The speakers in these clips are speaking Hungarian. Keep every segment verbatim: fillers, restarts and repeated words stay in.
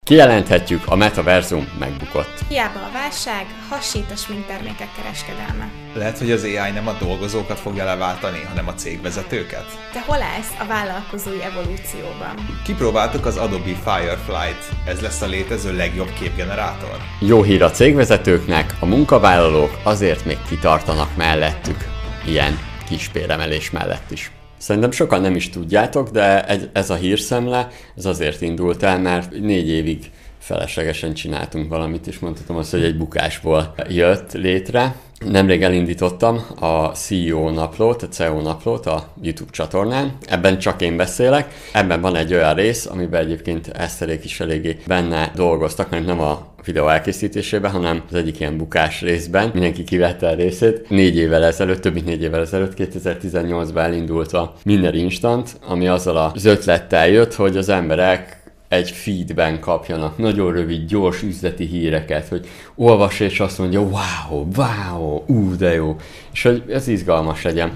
Kijelenthetjük, a metaverzum megbukott. Hiába a válság, hasít a sminktermékek kereskedelme. Lehet, hogy az á i nem a dolgozókat fogja leváltani, hanem a cégvezetőket? Te hol állsz a vállalkozói evolúcióban? Kipróbáltuk az Adobe Firefly-t. Ez lesz a létező legjobb képgenerátor? Jó hír a cégvezetőknek, a munkavállalók azért még kitartanak mellettük. Ilyen kis béremelés mellett is. Szerintem sokan nem is tudjátok, de ez a hírszemle ez azért indult el, mert négy évig feleslegesen csináltunk valamit, és mondhatom azt, hogy egy bukásból jött létre. Nemrég elindítottam a cé e o naplót, a cé e o naplót a YouTube csatornán. Ebben csak én beszélek. Ebben van egy olyan rész, amiben egyébként Eszterék is eléggé benne dolgoztak, mert nem a videó elkészítésében, hanem az egyik ilyen bukás részben. Mindenki kivette a részét. Négy évvel ezelőtt, több mint négy évvel ezelőtt, kétezer-tizennyolcban elindult a Miner Instant, ami azzal az ötlettel jött, hogy az emberek egy feedben kapjanak nagyon rövid, gyors üzleti híreket, hogy olvassa és azt mondja, wow, wow, ú, de jó, és hogy ez izgalmas legyen.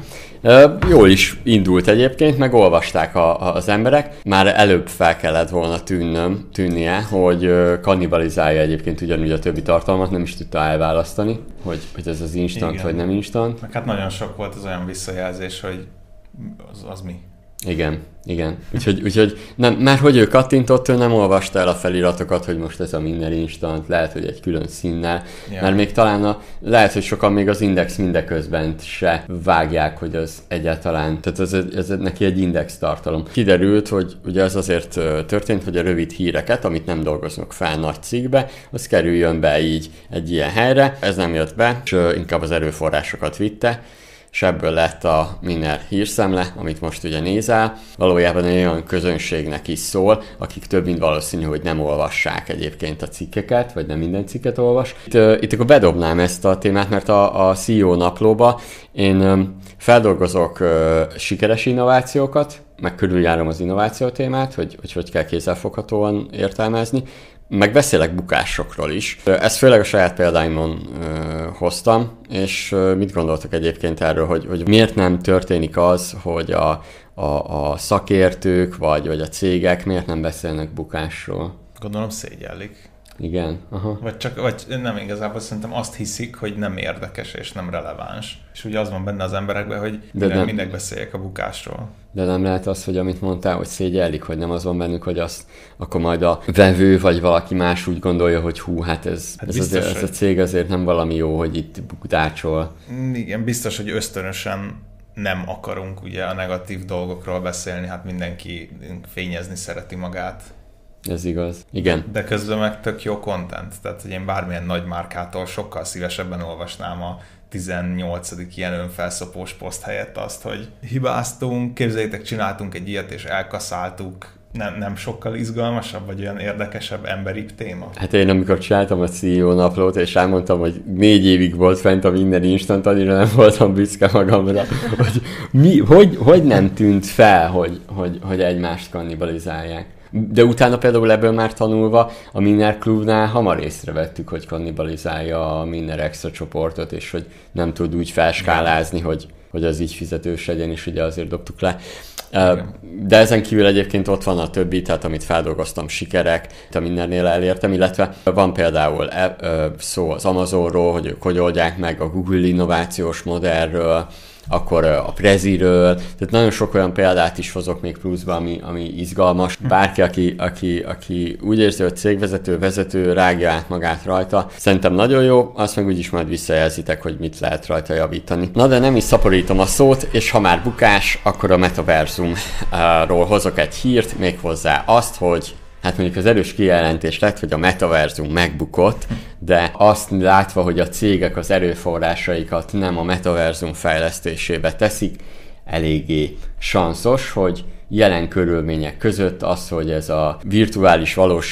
Jól is indult egyébként, meg olvasták a, a, az emberek. Már előbb fel kellett volna tűnnöm, tűnnie, hogy kannibalizálja egyébként ugyanúgy a többi tartalmat, nem is tudta elválasztani, hogy, hogy ez az instant, igen, vagy nem instant. Meg hát nagyon sok volt az olyan visszajelzés, hogy az, az mi? Igen, igen. Úgyhogy, úgyhogy nem, mert hogy ő kattintott, ő nem olvasta el a feliratokat, hogy most ez a Miner Instant, lehet, hogy egy külön színnel, yeah. Mert még talán a, lehet, hogy sokan még az index mindeközben se vágják, hogy az egyáltalán, tehát ez, ez neki egy index tartalom. Kiderült, hogy ugye ez azért történt, hogy a rövid híreket, amit nem dolgoznak fel nagy cikkbe, az kerüljön be így egy ilyen helyre, ez nem jött be, és inkább az erőforrásokat vitte, és ebből lett a Miner hírszemle, amit most ugye nézel. Valójában olyan közönségnek is szól, akik több mint valószínű, hogy nem olvassák egyébként a cikkeket, vagy nem minden cikket olvas. Itt, uh, itt akkor bedobnám ezt a témát, mert a, a cé e o naplóba én um, feldolgozok uh, sikeres innovációkat, meg körüljárom az innováció témát, hogy hogy, hogy kell kézzelfoghatóan értelmezni, meg beszélek bukásokról is. Ezt főleg a saját példáimon uh, hoztam, és uh, mit gondoltak egyébként erről, hogy, hogy miért nem történik az, hogy a, a, a szakértők vagy, vagy a cégek miért nem beszélnek bukásról? Gondolom szégyellik. Igen. Aha. Vagy csak, vagy nem igazából szerintem azt hiszik, hogy nem érdekes és nem releváns. És ugye az van benne az emberekben, hogy minden, mindenki beszéljek a bukásról. De nem lehet az, hogy amit mondtál, hogy szégyellik, hogy nem az van bennük, hogy azt akkor majd a vevő vagy valaki más úgy gondolja, hogy hú, hát ez, hát ez, biztos, azért, ez a cég azért nem valami jó, hogy itt bukdácsol. Igen, biztos, hogy ösztönösen nem akarunk ugye a negatív dolgokról beszélni, hát mindenki fényezni szereti magát. Ez igaz. Igen. De közben meg tök jó content. Tehát, hogy én bármilyen nagy márkától sokkal szívesebben olvasnám a tizennyolcadik ilyen önfelszopós poszt helyett azt, hogy hibáztunk, képzeljétek, csináltunk egy ilyet és elkaszáltuk. Nem, nem sokkal izgalmasabb, vagy olyan érdekesebb, emberibb téma? Hát én amikor csináltam a cé e o naplót, és elmondtam, hogy négy évig volt fent a Miner Instant, annyira nem voltam büszke magamra, hogy, mi, hogy, hogy nem tűnt fel, hogy, hogy, hogy egymást kannibalizálják. De utána például ebből már tanulva a Miner Clubnál hamar észrevettük, hogy kannibalizálja a Miner Extra csoportot, és hogy nem tud úgy felskálázni, hogy, hogy az így fizetős legyen, és ugye azért dobtuk le. Igen. De ezen kívül egyébként ott van a többi, tehát amit feldolgoztam, sikerek, a Minernél elértem, illetve van például szó az Amazonról, hogy ők hogy oldják meg, a Google innovációs modellről, akkor a Preziről, tehát nagyon sok olyan példát is hozok még pluszba, ami, ami izgalmas. Bárki, aki, aki, aki úgy érzi, hogy cégvezető, vezető, rágja át magát rajta, szerintem nagyon jó, azt meg úgyis majd visszajelzitek, hogy mit lehet rajta javítani. Na de nem is szaporítom a szót, és ha már bukás, akkor a metaverzumról hozok egy hírt, méghozzá azt, hogy hát mondjuk az erős kijelentés lett, hogy a metaverzum megbukott, de azt látva, hogy a cégek az erőforrásaikat nem a metaverzum fejlesztésébe teszik, eléggé sanszos, hogy jelen körülmények között az, hogy ez a virtuális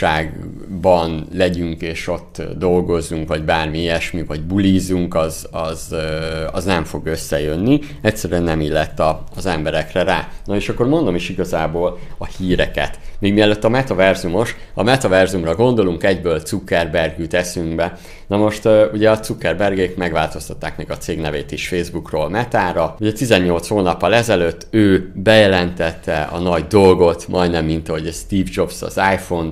valóságban legyünk és ott dolgozzunk, vagy bármi ilyesmi, vagy bulízunk, az, az, az nem fog összejönni. Egyszerűen nem illett a, az emberekre rá. Na és akkor mondom is igazából a híreket. Még mielőtt a metaverzumos, a metaverzumra gondolunk, egyből Zuckerberg jut eszünkbe. Na most ugye a Zuckerbergék megváltoztatták még a cég nevét is Facebookról Metára. Ugye tizennyolc hónappal ezelőtt ő bejelentette a nagy dolgot, majdnem mint ahogy Steve Jobs az iPhone-t,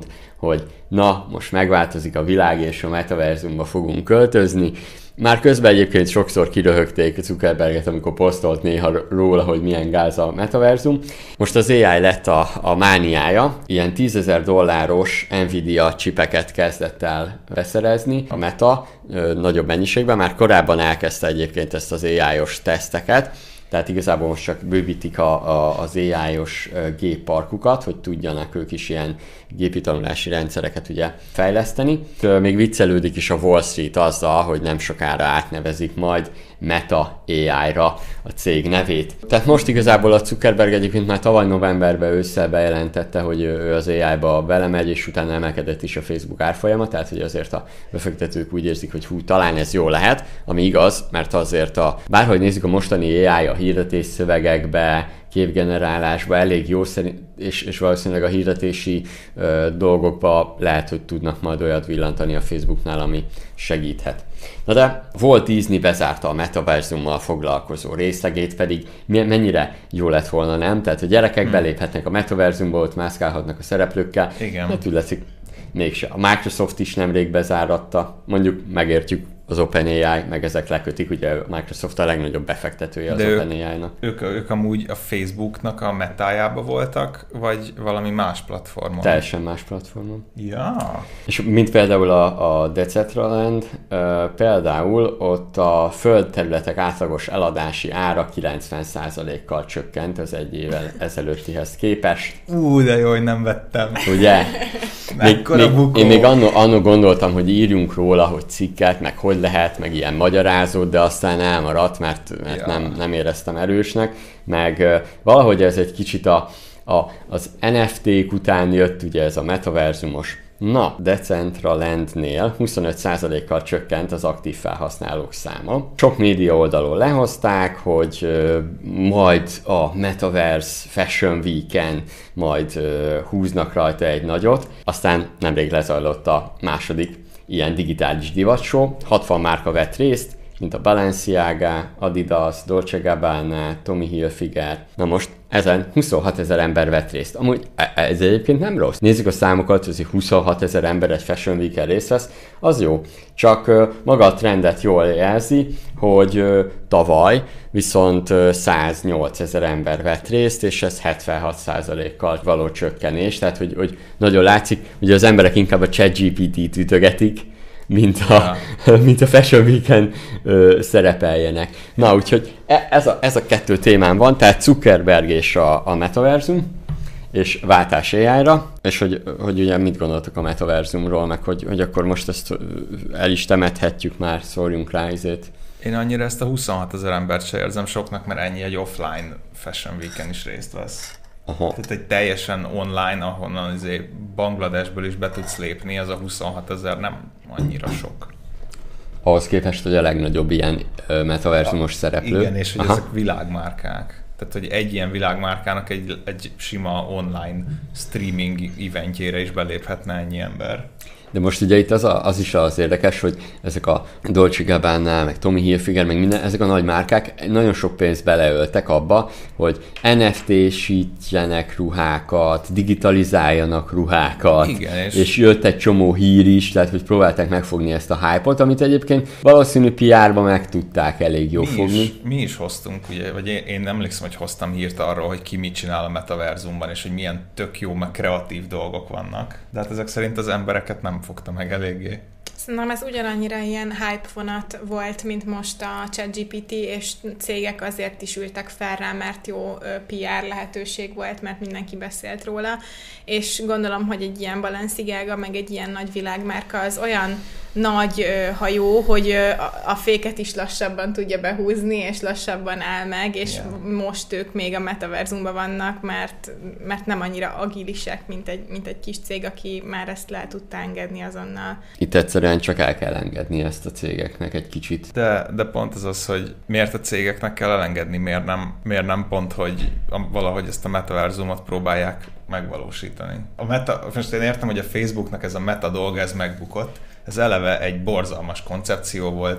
hogy na, most megváltozik a világ, és a metaverzumba fogunk költözni. Már közben egyébként sokszor kiröhögték Zuckerberget, amikor posztolt néha róla, hogy milyen gáz a metaverzum. Most az á i lett a, a mániája, ilyen tízezer dolláros Nvidia csipeket kezdett el beszerezni a Meta ö, nagyobb mennyiségben, már korábban elkezdte egyébként ezt az á i-os teszteket, tehát igazából most csak bővítik a, a, az á i-os gépparkukat, hogy tudjanak ők is ilyen gépi tanulási rendszereket ugye fejleszteni. Még viccelődik is a Wall Street azzal, hogy nem sokára átnevezik majd Meta á i-ra a cég nevét. Tehát most igazából a Zuckerberg egyébként már tavaly novemberben ősszel bejelentette, hogy ő az á i-ba belemegy, és utána emelkedett is a Facebook árfolyama, tehát hogy azért a befektetők úgy érzik, hogy hú, talán ez jó lehet, ami igaz, mert azért a, bárhogy nézzük a mostani á i a hirdetés szövegekbe, képgenerálásba elég jó szerint, és, és valószínűleg a hirdetési ö, dolgokba lehet, hogy tudnak majd olyat villantani a Facebooknál, ami segíthet. Na de Walt Disney bezárta a metaverzummal foglalkozó részlegét, pedig mennyire jó lett volna, nem? Tehát a gyerekek hmm. beléphetnek a metaverzumba, ott mászkálhatnak a szereplőkkel. Igen. Hát úgy látszik, mégse. A Microsoft is nemrég bezáratta, mondjuk megértjük, az OpenAI, meg ezek lekötik, ugye a Microsoft a legnagyobb befektetője az OpenAI-nak. Ők, ők amúgy a Facebooknak a metájába voltak, vagy valami más platformon? Teljesen más platformon. Ja. És mint például a, a Decentraland, uh, például ott a földterületek átlagos eladási ára kilencven százalékkal csökkent az egy évvel ezelőttihez képest. Ú, de jó, hogy nem vettem. Ugye? még, még, én még annó, annó gondoltam, hogy írjunk róla, hogy cikket, meg hogy lehet, meg ilyen magyarázót, de aztán elmaradt, mert, mert ja. nem, nem éreztem erősnek, meg uh, valahogy ez egy kicsit a, a, az en ef té-k után jött ugye ez a metaverzumos. Na, Decentralandnél huszonöt százalékkal csökkent az aktív felhasználók száma. Sok média oldalon lehozták, hogy uh, majd a Metaverse Fashion Week-en majd uh, húznak rajta egy nagyot, aztán nemrég lezajlott a második ilyen digitális divatshow, hatvan márka vett részt, mint a Balenciaga, Adidas, Dolce Gabbana, Tommy Hilfiger. Na most ezen huszonhat ezer ember vett részt. Amúgy ez egyébként nem rossz. Nézzük a számokat, hogy huszonhat ezer ember egy Fashion Week-en részt vesz, az jó. Csak uh, maga a trendet jól jelzi, hogy uh, tavaly viszont uh, száznyolc ezer ember vett részt, és ez hetvenhat százalékkal való csökkenés. Tehát, hogy, hogy nagyon látszik, hogy az emberek inkább a ChatGPT-t ütögetik, mint a, ja. mint a Fashion Week-en ö, szerepeljenek. Na, úgyhogy ez a, ez a kettő témán van, tehát Zuckerberg és a, a metaverzum, és váltás á i-ra, és hogy, hogy ugye mit gondoltok a metaverzumról, meg hogy, hogy akkor most ezt el is temethetjük már, szórjunk rá izét. Én annyira ezt a huszonhat ezer embert se érzem soknak, mert ennyi egy offline Fashion Week-en is részt vesz. Aha. Tehát egy teljesen online, ahonnan azért Bangladesből is be tudsz lépni, az a huszonhat ezer nem annyira sok. Ahhoz képest, hogy a legnagyobb ilyen metaverzumos ja, szereplő. Igen, és hogy Aha. ezek világmárkák. Tehát, hogy egy ilyen világmárkának egy, egy sima online streaming eventjére is beléphetne ennyi ember. De most ugye itt az, a, az is az érdekes, hogy ezek a Dolce Gabbana, meg Tommy Hilfiger, meg minden, ezek a nagy márkák nagyon sok pénzt beleöltek abba, hogy en ef té-sítjenek ruhákat, digitalizáljanak ruhákat, igen, és... és jött egy csomó hír is, tehát hogy próbálták megfogni ezt a hype-ot, amit egyébként valószínű pé er-ba meg tudták elég jól mi fogni. Is, mi is hoztunk, ugye, vagy én, én emlékszem, hogy hoztam hírt arról, hogy ki mit csinál a metaverzumban, és hogy milyen tök jó, meg kreatív dolgok vannak. De hát ezek szerint az embereket nem fogta meg eléggé. Szerintem ez ugyanannyira ilyen hype vonat volt, mint most a ChatGPT, és cégek azért is ültek fel rá, mert jó pé er lehetőség volt, mert mindenki beszélt róla, és gondolom, hogy egy ilyen Balenciaga, meg egy ilyen nagy világmárka az olyan nagy hajó, hogy a féket is lassabban tudja behúzni, és lassabban áll meg, és yeah. most ők még a metaverzumban vannak, mert, mert nem annyira agilisek, mint egy, mint egy kis cég, aki már ezt le tudta engedni azonnal. Itt egyszerűen csak el kell engedni ezt a cégeknek egy kicsit. De, de pont az az, hogy miért a cégeknek kell elengedni, miért nem, miért nem pont, hogy valahogy ezt a metaverzumot próbálják megvalósítani. A meta, most én értem, hogy a Facebooknak ez a meta dolga, ez megbukott, ez eleve egy borzalmas koncepció volt,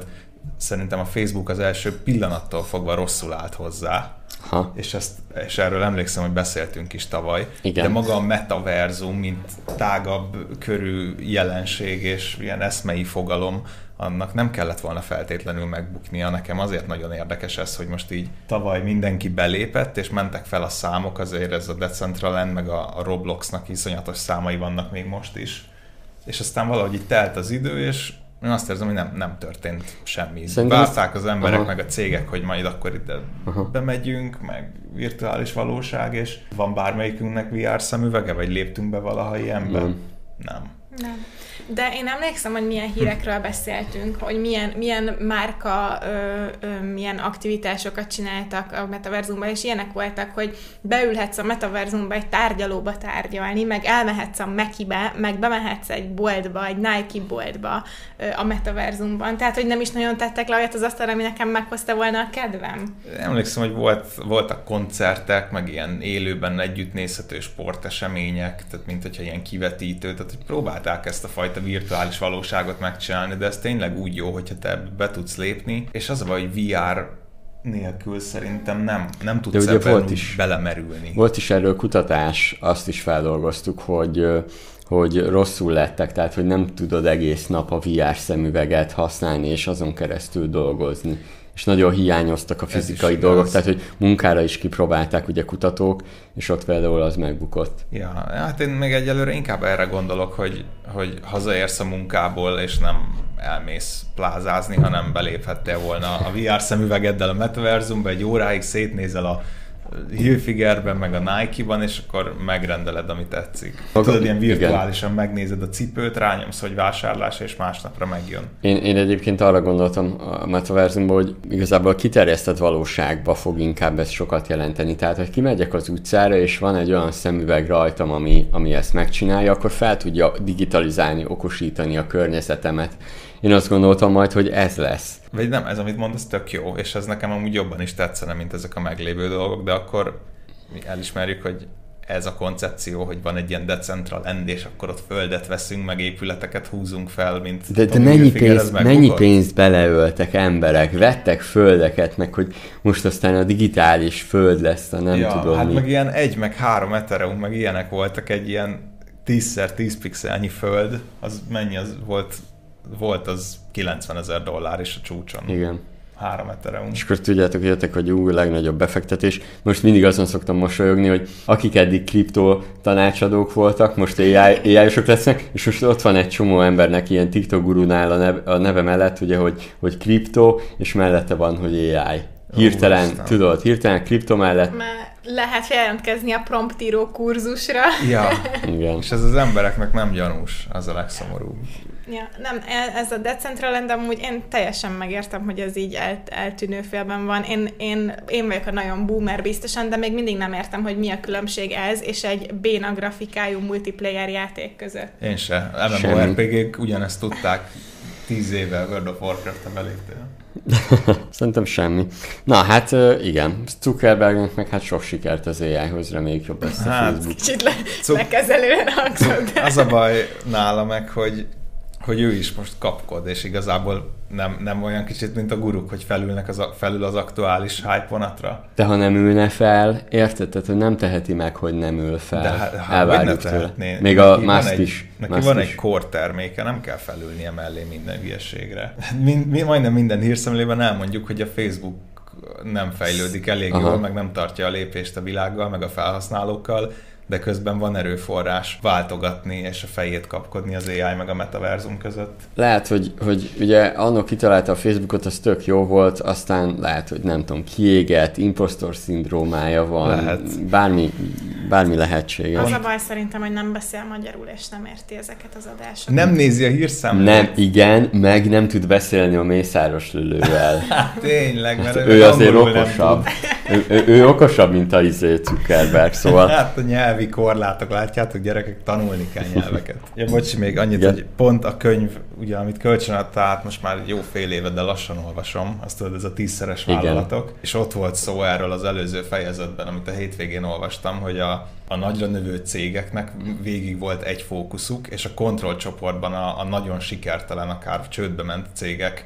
szerintem a Facebook az első pillanattól fogva rosszul állt hozzá. Ha. És, ezt, és erről emlékszem, hogy beszéltünk is tavaly. Igen. De maga a metaverzum, mint tágabb körű jelenség és ilyen eszmei fogalom, annak nem kellett volna feltétlenül megbuknia. Nekem azért nagyon érdekes ez, hogy most így tavaly mindenki belépett, és mentek fel a számok, azért ez a Decentraland, meg a, a Robloxnak iszonyatos számai vannak még most is. És aztán valahogy így telt az idő, és én azt érzem, hogy nem, nem történt semmi. Szerintem várták az emberek, aha, meg a cégek, hogy majd akkor ide aha. bemegyünk, meg virtuális valóság, és van bármelyikünknek vé er szemüvege, vagy léptünk be valaha ilyenbe? Nem. Nem. Nem. De én emlékszem, hogy milyen hírekről beszéltünk, hogy milyen, milyen márka, ö, ö, milyen aktivitásokat csináltak a metaverzumban, és ilyenek voltak, hogy beülhetsz a metaverzumba egy tárgyalóba tárgyalni, meg elmehetsz a Mekibe, meg bemehetsz egy boltba, egy Nike boltba ö, a metaverzumban. Tehát, hogy nem is nagyon tettek le olyat az asztalra, ami nekem meghozta volna a kedvem. Emlékszem, hogy volt, voltak koncertek, meg ilyen élőben együtt nézhető sportesemények, tehát mint hogyha ilyen kivetítő, tehát hogy próbálták ezt a fajta a virtuális valóságot megcsinálni, de ez tényleg úgy jó, hogyha te be tudsz lépni, és az a baj, hogy vé er nélkül szerintem nem, nem tudsz ebben volt is, belemerülni. Volt is erről kutatás, azt is feldolgoztuk, hogy, hogy rosszul lettek, tehát hogy nem tudod egész nap a vé er szemüveget használni, és azon keresztül dolgozni. És nagyon hiányoztak a fizikai dolgok, tehát hogy munkára is kipróbálták ugye kutatók, és ott például az megbukott. Ja, hát én még egyelőre inkább erre gondolok, hogy, hogy hazaérsz a munkából, és nem elmész plázázni, hanem beléphettél volna a vé er szemüvegeddel a metaverzumba, egy óráig szétnézel a Hilfigerben, meg a Nike-ban, és akkor megrendeled, amit tetszik. Maga, tudod, ilyen virtuálisan igen. megnézed a cipőt, rányomsz, hogy vásárlás, és másnapra megjön. Én, én egyébként arra gondoltam a metaverzumban, hogy igazából a kiterjesztett valóságba fog inkább ez sokat jelenteni. Tehát, hogy kimegyek az utcára, és van egy olyan szemüveg rajtam, ami, ami ezt megcsinálja, akkor fel tudja digitalizálni, okosítani a környezetemet. Én azt gondoltam majd, hogy ez lesz. Vagy nem, ez, amit mondasz, tök jó, és ez nekem amúgy jobban is tetszene, mint ezek a meglévő dolgok, de akkor mi elismerjük, hogy ez a koncepció, hogy van egy ilyen Decentraland, és akkor ott földet veszünk, meg épületeket húzunk fel, mint... De, de mennyi, pénz, mennyi pénzt beleöltek emberek, vettek földeket, meg hogy most aztán a digitális föld lesz, a nem ja, tudom hát mi. meg ilyen egy, meg három Ethereum, meg ilyenek voltak, egy ilyen tízszer tíz pixelnyi föld, az mennyi az volt... Volt az kilencvenezer dollár is a csúcson. Igen. Három Ethereum. És akkor tudjátok, hogy jöttek, hogy új, legnagyobb befektetés. Most mindig azon szoktam mosolyogni, hogy akik eddig kriptó tanácsadók voltak, most á i-osok lesznek, és most ott van egy csomó embernek ilyen TikTok gurunál a neve, a neve mellett, ugye, hogy, hogy kriptó, és mellette van, hogy á i. Hirtelen, oh, tudod, hirtelen kriptó mellett. Már lehet jelentkezni a promptíró kurzusra. Ja, igen. És ez az embereknek nem gyanús, az a legszomorúbb. Ja, nem, ez a Decentraland, amúgy én teljesen megértem, hogy ez így el, eltűnő félben van. Én, én, én vagyok a nagyon boomer biztosan, de még mindig nem értem, hogy mi a különbség ez és egy béna grafikájú multiplayer játék között. Én se. em em o er pé gé-k ugyanezt tudták tíz éve World of Warcraft-en beléptél. Szerintem semmi. Na hát igen, Zuckerbergnek meg hát sok sikert az á i-hoz, reméljük jobb lesz a hát, Facebook. Kicsit le, Cuk- lekezelően hangzott. Az a baj nála meg, hogy hogy ő is most kapkod, és igazából nem, nem olyan kicsit, mint a guruk, hogy felülnek az, felül az aktuális hype vonatra. De ha nem ülne fel, érted? Tehát, hogy nem teheti meg, hogy nem ül fel. De hát, elvárjuk tőle. Még a Musk is. Neki Musk van is. egy core terméke, nem kell felülnie mellé minden hülyeségre. Mind, mi, majdnem minden hírszemlében elmondjuk, hogy a Facebook nem fejlődik elég Aha. jól, meg nem tartja a lépést a világgal, meg a felhasználókkal, de közben van erőforrás váltogatni és a fejét kapkodni az á i meg a metaverzum között. Lehet, hogy, hogy ugye annak kitalálta a Facebookot, az tök jó volt, aztán lehet, hogy nem tudom, kiégett, impostor szindrómája van, lehet. Bármi, bármi lehetséges. Az a baj szerintem, hogy nem beszél magyarul, és nem érti ezeket az adásokat. Nem nézi a hírszámlát. Nem, igen, meg nem tud beszélni a Mészáros Lőlővel. Hát tényleg, mert hát ő azért okosabb. ő, ő, ő okosabb, mint a izé Zuckerberg, szóval... Hát a nyelvi korlátok, látjátok, gyerekek, tanulni kell nyelveket. Ja, bocsi, még annyit, igen. hogy pont a könyv, ugye, amit kölcsön adta át, most már jó fél éve, de lassan olvasom, azt tudod, ez a tízszeres vállalatok, igen. És ott volt szó erről az előző fejezetben, amit a hétvégén olvastam, hogy a, a nagyra növő cégeknek végig volt egy fókuszuk, és a kontrollcsoportban a, a nagyon sikertelen, akár csődbe ment cégek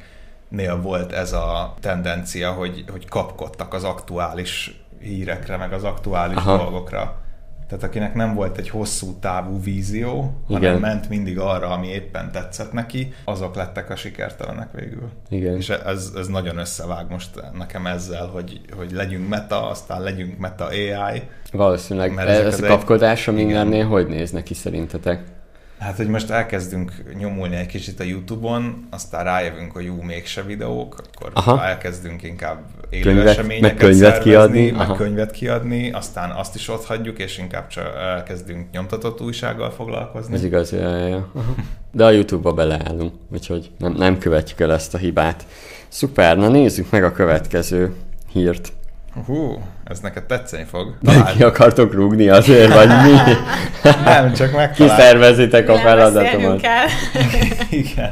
nél volt ez a tendencia, hogy, hogy kapkodtak az aktuális hírekre, meg az aktuális Aha. dolgokra. Tehát akinek nem volt egy hosszú távú vízió, Igen. hanem ment mindig arra, ami éppen tetszett neki, azok lettek a sikertelenek végül. Igen. És ez, ez nagyon összevág most nekem ezzel, hogy, hogy legyünk meta, aztán legyünk meta á i. Valószínűleg ez a kapkodása mindennél hogy néz neki szerintetek? Hát, hogy most elkezdünk nyomulni egy kicsit a YouTube-on, aztán rájövünk, hogy jú, mégse videók, akkor Aha. elkezdünk inkább élő könyvet, eseményeket meg könyvet szervezni, kiadni. meg Aha. könyvet kiadni, aztán azt is ott hagyjuk, és inkább csak elkezdünk nyomtatott újsággal foglalkozni. Ez igaz, ja, ja, ja. De a YouTube-ba beleállunk, úgyhogy nem, nem követjük el ezt a hibát. Szuper, na nézzük meg a következő hírt. Hú, ez neked tetszeni fog. De ki akartok rúgni azért, vagy mi? Nem, csak megtaláltam. Kiszervezitek a feladatomat. Igen.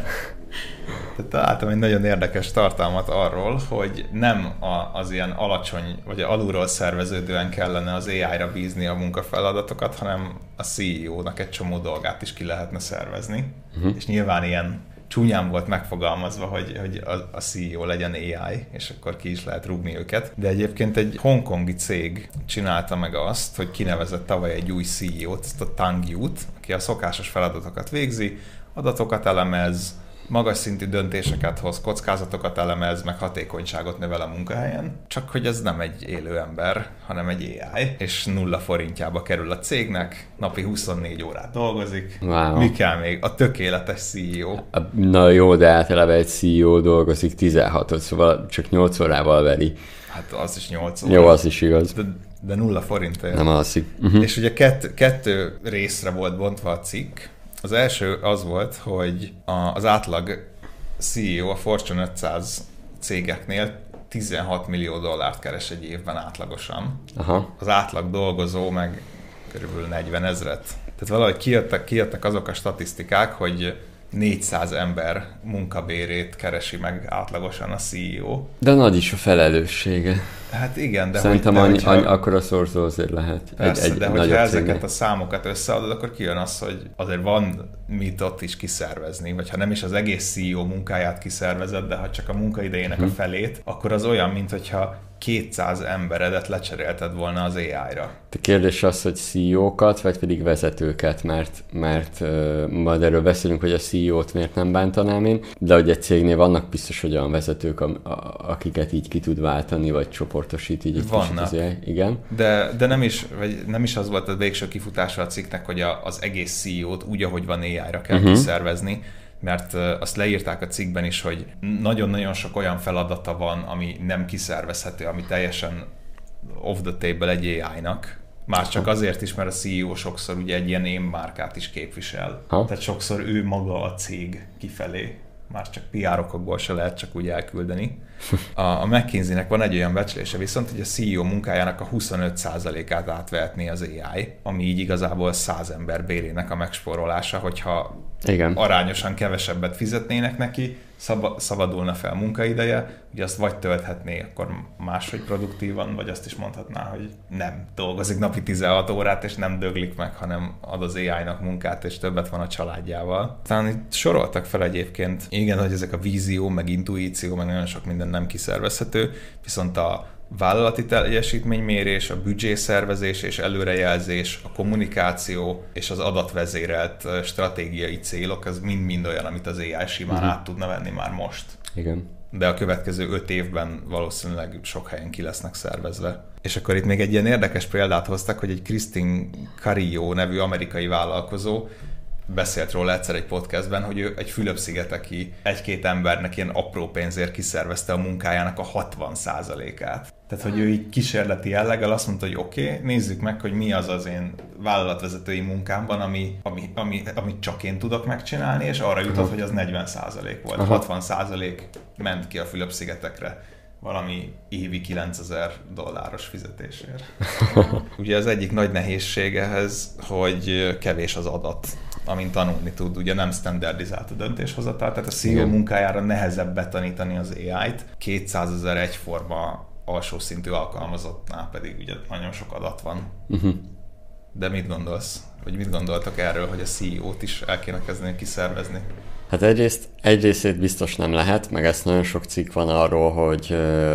Tehát találtam egy nagyon érdekes tartalmat arról, hogy nem a, az ilyen alacsony, vagy alulról szerveződően kellene az á i-ra bízni a munkafeladatokat, hanem a cé e ó-nak egy csomó dolgát is ki lehetne szervezni. Uh-huh. És nyilván ilyen csúnyán volt megfogalmazva, hogy, hogy a, a cé e ó legyen á i, és akkor ki is lehet rúgni őket. De egyébként egy hongkongi cég csinálta meg azt, hogy kinevezett tavaly egy új cé e ó-t, ezt a Tang Yu-t, aki a szokásos feladatokat végzi, adatokat elemez, magas szintű döntéseket hoz, kockázatokat elemez, meg hatékonyságot növel a munkahelyen. Csak hogy ez nem egy élő ember, hanem egy á i, és nulla forintjába kerül a cégnek, napi huszonnégy órát dolgozik. Wow. Mi kell még? A tökéletes cé e ó. Na jó, de általában egy cé e ó dolgozik tizenhatot, szóval csak nyolc órával veri. Hát az is nyolc óra. Jó, az is igaz. De, de nulla forintért. Nem alszik. Uh-huh. És ugye kett, kettő részre volt bontva a cikk. Az első az volt, hogy az átlag cé e ó a Fortune ötszáz cégeknél tizenhat millió dollárt keres egy évben átlagosan. Aha. Az átlag dolgozó meg körülbelül negyven ezret. Tehát valahogy kijöttek, kijöttek azok a statisztikák, hogy négyszáz ember munkabérét keresi meg átlagosan a cé e ó. De nagy is a felelőssége. Hát igen, de Szerintem hogy, de annyi, hogyha, akkor a szorzó azért lehet. Persze, egy, egy de hogyha ezeket cégnek. A számokat összeadod, akkor kijön az, hogy azért van mit ott is kiszervezni, vagy ha nem is az egész cé e ó munkáját kiszervezed, de ha csak a munkaidejének hmm. a felét, akkor az olyan, mintha kétszáz emberedet lecserélted volna az á i-ra. A kérdés az, hogy cé e ó-kat, vagy pedig vezetőket, mert, mert uh, majd erről beszélünk, hogy a cé e ó-t miért nem bántanám én, de hogy egy cégnél vannak biztos olyan vezetők, a, a, akiket így ki tud váltani, vagy csoportosít így egy vannak. kicsit azért. Igen. De, de nem, is, vagy nem is az volt a végső kifutása a cikknek, hogy a, az egész cé e ó-t úgy, ahogy van á i-ra kell uh-huh. kiszervezni, mert azt leírták a cikkben is, hogy nagyon-nagyon sok olyan feladata van, ami nem kiszervezhető, ami teljesen off the table egy á i-nak. Már csak azért is, mert a cé e ó sokszor ugye egy ilyen én-márkát is képvisel. Ha? Tehát sokszor ő maga a cég kifelé. Már csak pé er okokból se lehet csak úgy elküldeni. A, a McKinsey-nek van egy olyan becslése viszont, hogy a cé e ó munkájának a huszonöt százalékát átvehetné az á i, ami így igazából száz ember bérének a megspórolása, hogyha Igen. arányosan kevesebbet fizetnének neki, szab- szabadulna fel munkaideje, ugye azt vagy tölthetné akkor máshogy produktívan, vagy azt is mondhatná, hogy nem dolgozik napi tizenhat órát, és nem döglik meg, hanem ad az á i-nak munkát, és többet van a családjával. Talán itt soroltak fel egyébként, igen, hogy ezek a vízió, meg intuíció, meg nagyon sok minden nem kiszervezhető, viszont a vállalati teljesítménymérés, a büdzsészervezés és előrejelzés, a kommunikáció és az adatvezérelt stratégiai célok, az mind-mind olyan, amit az á i simán uh-huh. át tudna venni már most. Igen. De a következő öt évben valószínűleg sok helyen ki lesznek szervezve. És akkor itt még egy ilyen érdekes példát hoztak, hogy egy Christine Carillo nevű amerikai vállalkozó beszélt róla egyszer egy podcastben, hogy ő egy Fülöp-szigeteki egy-két embernek ilyen apró pénzért kiszervezte a munkájának a hatvan százalékát. Tehát, hogy ő így kísérleti jelleggel azt mondta, hogy oké, okay, nézzük meg, hogy mi az az én vállalatvezetői munkámban, ami, ami, ami, amit csak én tudok megcsinálni, és arra jutott, Aha. hogy az negyven százalék volt. Aha. hatvan százalék ment ki a Fülöp-szigetekre valami évi kilencezer dolláros fizetésért. Ugye az egyik nagy nehézsége ehhez, hogy kevés az adat, amint tanulni tud. Ugye nem standardizált a döntéshozatal, tehát a cé e ó munkájára nehezebb betanítani az á i-t. kétszázezer egyforma alsó szintű alkalmazottnál pedig ugye nagyon sok adat van. Uh-huh. De mit gondolsz? Vagy mit gondoltak erről, hogy a cé e ó-t is el kéne kezdeni kiszervezni? Hát egyrészt, egyrészét biztos nem lehet, meg ezt nagyon sok cikk van arról, hogy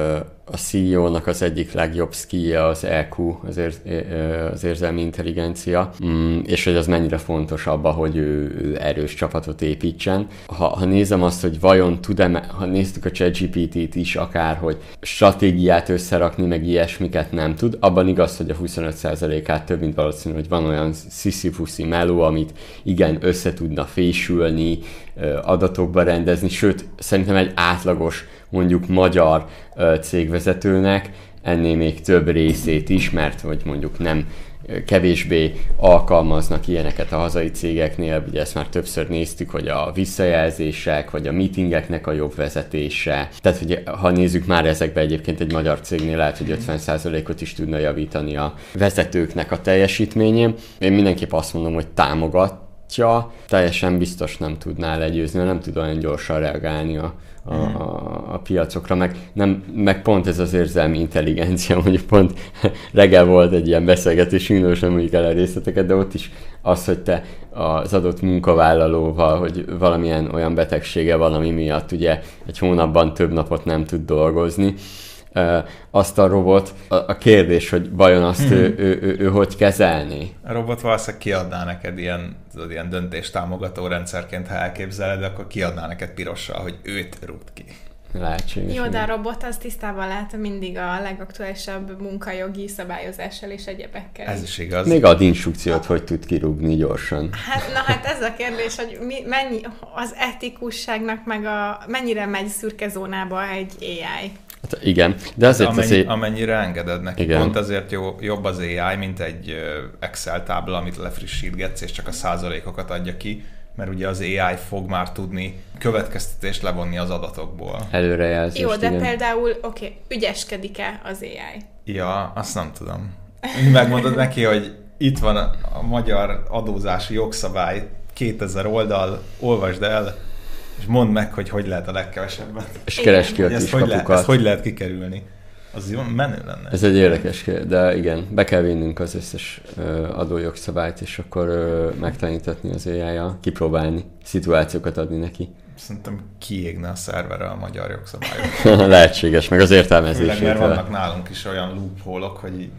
a cé e ó-nak az egyik legjobb skillje az é kú, az, ér, az érzelmi intelligencia, és hogy az mennyire fontos abba, hogy ő, ő erős csapatot építsen. Ha, ha nézem azt, hogy vajon tud-e, ha néztük a ChatGPT-t is akár, hogy stratégiát összerakni, meg ilyesmiket nem tud, abban igaz, hogy a huszonöt százalékát több mint valószínű, hogy van olyan sziszi-fuszi meló, amit igen, össze tudna fésülni, adatokba rendezni, sőt, szerintem egy átlagos, mondjuk magyar cégvezetőnek ennél még több részét is, mert hogy mondjuk nem kevésbé alkalmaznak ilyeneket a hazai cégeknél, ugye ezt már többször néztük, hogy a visszajelzések, vagy a meetingeknek a jobb vezetése. Tehát, hogy ha nézzük már ezekbe egyébként egy magyar cégnél lehet, hogy ötven százalékot is tudna javítani a vezetőknek a teljesítményén. Én mindenképp azt mondom, hogy támogat, teljesen biztos nem tudná legyőzni, nem tud olyan gyorsan reagálni a, a, a, a piacokra, meg, nem, meg pont ez az érzelmi intelligencia, mondjuk pont reggel volt egy ilyen beszélgetésünk, nem mondjuk el a részleteket, de ott is az, hogy te az adott munkavállalóval, hogy valamilyen olyan betegsége van, ami miatt ugye egy hónapban több napot nem tud dolgozni, Uh, azt a robot, a, a kérdés, hogy vajon azt hmm. ő, ő, ő, ő hogy kezelné? A robot valószínűleg kiadná neked ilyen, tudod, ilyen döntéstámogató rendszerként, ha elképzeled, akkor kiadná neked pirossal, hogy őt rúgd ki. Lehetséges. Jó, de a robot az tisztában lát mindig a legaktuálisabb munkajogi szabályozással és egyebekkel. Ez is igaz. Még ad instrukciót, hogy tud kirúgni gyorsan. Hát, na hát ez a kérdés, hogy mi, mennyi az etikusságnak, meg a, mennyire megy szürke zónába egy á i. Hát igen, de azért... Amennyi, azért... Amennyire engeded neki. Igen. Pont azért jó, jobb az á i, mint egy Excel tábla, amit lefrissítgetsz, és csak a százalékokat adja ki, mert ugye az á i fog már tudni következtetést levonni az adatokból. Előrejelzést, jó, de igen. Például, oké, okay, ügyeskedik-e az á i? Ja, azt nem tudom. Megmondod neki, hogy itt van a, a magyar adózási jogszabály, kétezer oldal, olvasd el, és mondd meg, hogy hogy lehet a legkevesebbet. És keresd ki a kis kapukat. Lehet, ezt hogy lehet kikerülni? Az jó, menő lenne. Ez egy érdekes kérdés, de igen, be kell vinnünk az összes uh, adójogszabályt, és akkor uh, megtanítatni az á i-jal, kipróbálni, szituációkat adni neki. Szerintem kiégne a szerverre a magyar jogszabályok. Lehetséges, meg az értelmezését. Főleg, mert vannak nálunk is olyan loophole-ok, hogy így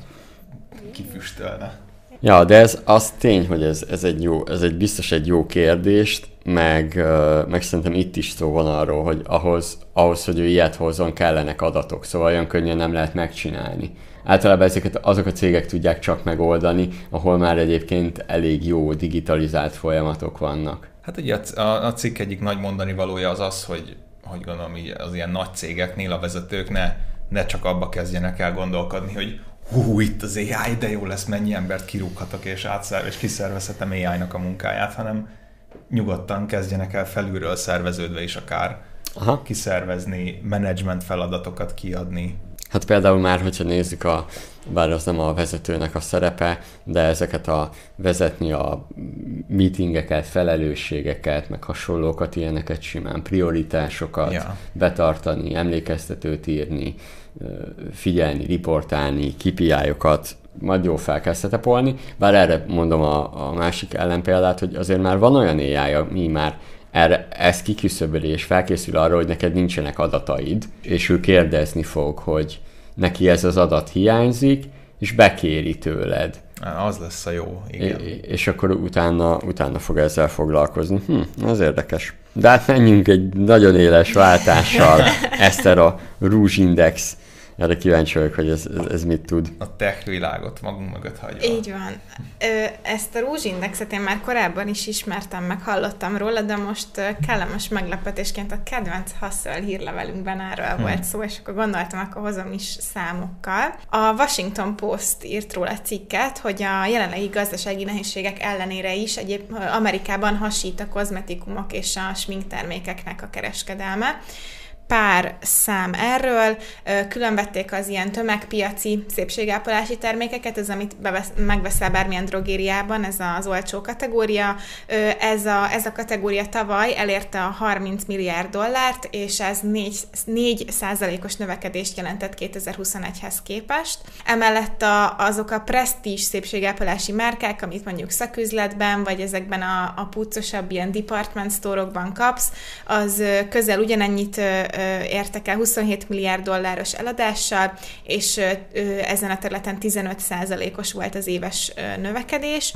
kifüstölne. Ja, de ez az tény, hogy ez, ez, egy jó, ez egy biztos egy jó kérdést, meg, uh, meg szerintem itt is szó van arról, hogy ahhoz, ahhoz, hogy ő ilyet hozzon, kellenek adatok, szóval olyan könnyen nem lehet megcsinálni. Általában ezeket azok a cégek tudják csak megoldani, ahol már egyébként elég jó digitalizált folyamatok vannak. Hát ugye a, a cikk egyik nagy mondani valója az az, hogy, hogy gondolom, az ilyen nagy cégeknél a vezetők ne, ne csak abba kezdjenek el gondolkodni, hogy hú, itt az á i, de jó lesz, mennyi embert kirúghatok és, átszerv, és kiszervezhetem á i-nak a munkáját, hanem nyugodtan kezdjenek el felülről szerveződve is akár Aha. kiszervezni, menedzsment feladatokat kiadni. Hát például már, hogyha nézzük, a, bár az nem a vezetőnek a szerepe, de ezeket a vezetni a meetingeket, felelősségeket, meg hasonlókat, ilyeneket simán, prioritásokat ja. betartani, emlékeztetőt írni, figyelni, riportálni, ká pé í-okat, majd jól fel kell szetepolni. Bár erre mondom a, a másik ellenpéldát, hogy azért már van olyan á i, ami már erre, ez kiküszöböli és felkészül arra, hogy neked nincsenek adataid, és ő kérdezni fog, hogy neki ez az adat hiányzik, és bekéri tőled. Az lesz a jó, igen. É, és akkor utána, utána fog ezzel foglalkozni. Hm, ez érdekes. De hát menjünk egy nagyon éles váltással, Eszter, a Rúzsindex. Erre kíváncsi vagyok, hogy ez, ez, ez mit tud. A tech világot magunk mögött hagyva. Így van. Ezt a Rúzsindexet én már korábban is ismertem, meg hallottam róla, de most kellemes meglepetésként a kedvenc Hustle hírlevelünkben erről hmm. volt szó, és akkor gondoltam, akkor hozom is számokkal. A Washington Post írt róla cikket, hogy a jelenlegi gazdasági nehézségek ellenére is egyéb Amerikában hasít a kozmetikumok és a sminktermékeknek a kereskedelme. pár szám erről, különvették az ilyen tömegpiaci szépségápolási termékeket, ez amit bevesz, megveszel bármilyen drogériában, ez az olcsó kategória. Ez a, ez a kategória tavaly elérte a harminc milliárd dollárt, és ez négy százalékos növekedést jelentett kétezer-huszonegyhez képest. Emellett a, azok a presztízs szépségápolási márkák, amit mondjuk szaküzletben, vagy ezekben a, a puccosabb ilyen department store-okban kapsz, az közel ugyanennyit értek el huszonhét milliárd dolláros eladással, és ezen a területen tizenöt százalékos volt az éves növekedés,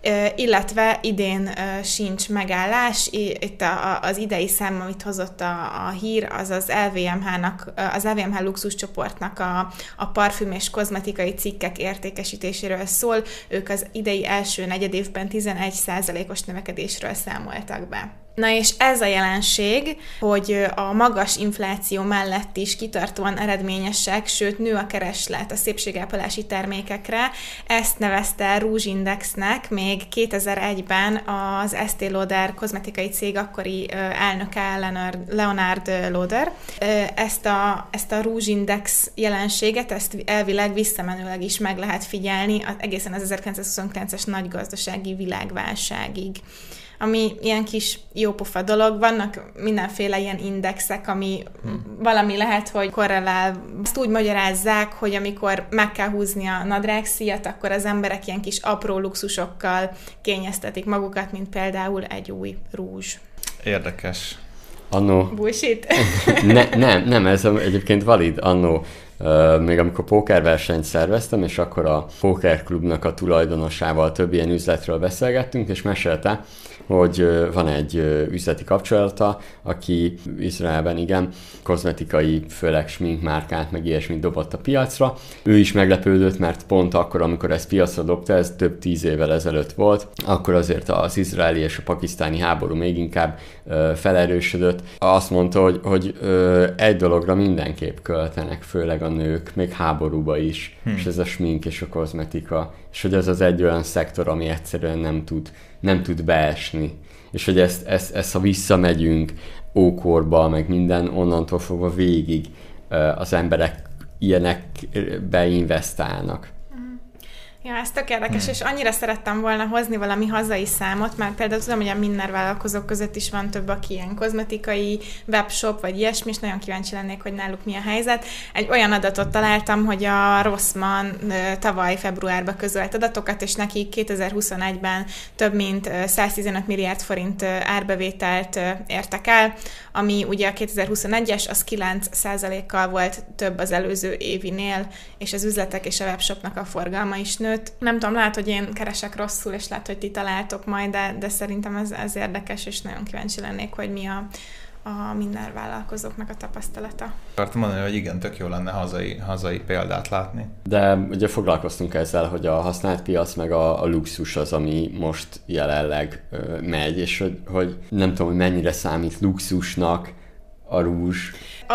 illetve idén sincs megállás. Itt az idei szám, amit hozott a, a hír, az az el vé em há-nak, az el vé em há luxuscsoportnak a, a parfüm és kozmetikai cikkek értékesítéséről szól. Ők az idei első negyedévben tizenegy százalékos növekedésről számoltak be. Na és ez a jelenség, hogy a magas infláció mellett is kitartóan eredményesek, sőt nő a kereslet a szépségápolási termékekre, ezt nevezte rúzsindexnek még kétezer-egyben az Estée Lauder kozmetikai cég akkori elnöke Leonard Lauder. Ezt a, ezt a rúzsindex jelenséget, ezt elvileg visszamenőleg is meg lehet figyelni egészen az ezerkilencszázhuszonkilences nagy gazdasági világválságig, ami ilyen kis jópofa dolog. Vannak mindenféle ilyen indexek, ami hmm. valami lehet, hogy korrelál. Azt úgy magyarázzák, hogy amikor meg kell húzni a nadrágszíjat, akkor az emberek ilyen kis apró luxusokkal kényeztetik magukat, mint például egy új rúzs. Érdekes. Annó... Bullshit? ne, nem, nem, ez egyébként valid. Annó Uh, még amikor pókerversenyt szerveztem, és akkor a pókerklubnak a tulajdonosával több ilyen üzletről beszélgettünk, és mesélte, hogy uh, van egy uh, üzleti kapcsolata, aki Izraelben igen, kozmetikai, főleg sminkmárkát, meg ilyesmit dobott a piacra. Ő is meglepődött, mert pont akkor, amikor ezt piacra dobta, ez több tíz évvel ezelőtt volt, akkor azért az izraeli és a pakisztáni háború még inkább uh, felerősödött. Azt mondta, hogy, hogy uh, egy dologra mindenképp költenek, főleg a nők, még háborúba is, hmm. és ez a smink és a kozmetika, és hogy ez az egy olyan szektor, ami egyszerűen nem tud, nem tud beesni. És hogy ezt, ezt, ezt ha visszamegyünk ókorba, meg minden, onnantól fogva végig az emberek ilyenekbe investálnak. Ja, ez tök érdekes, hmm. és annyira szerettem volna hozni valami hazai számot, mert például tudom, hogy a Minner vállalkozók között is van több, aki ilyen kozmetikai webshop, vagy ilyesmi, és nagyon kíváncsi lennék, hogy náluk mi a helyzet. Egy olyan adatot találtam, hogy a Rossmann tavaly februárban közölt adatokat, és nekik kétezer-huszonegyben több mint száztizenöt milliárd forint árbevételt értek el, ami ugye a kétezer-huszonegyes, az kilenc százalékkal volt több az előző évinél, és az üzletek és a webshopnak a forgalma is nőtt. Nem tudom, lehet, hogy én keresek rosszul, és lehet, hogy ti találtok majd, de, de szerintem ez, ez érdekes, és nagyon kíváncsi lennék, hogy mi a, a minden vállalkozóknak a tapasztalata. Akartam mondani, hogy igen, tök jó lenne hazai, hazai példát látni. De ugye foglalkoztunk ezzel, hogy a használt piac meg a, a luxus az, ami most jelenleg ö, megy, és hogy, hogy nem tudom, hogy mennyire számít luxusnak a rúzs. A,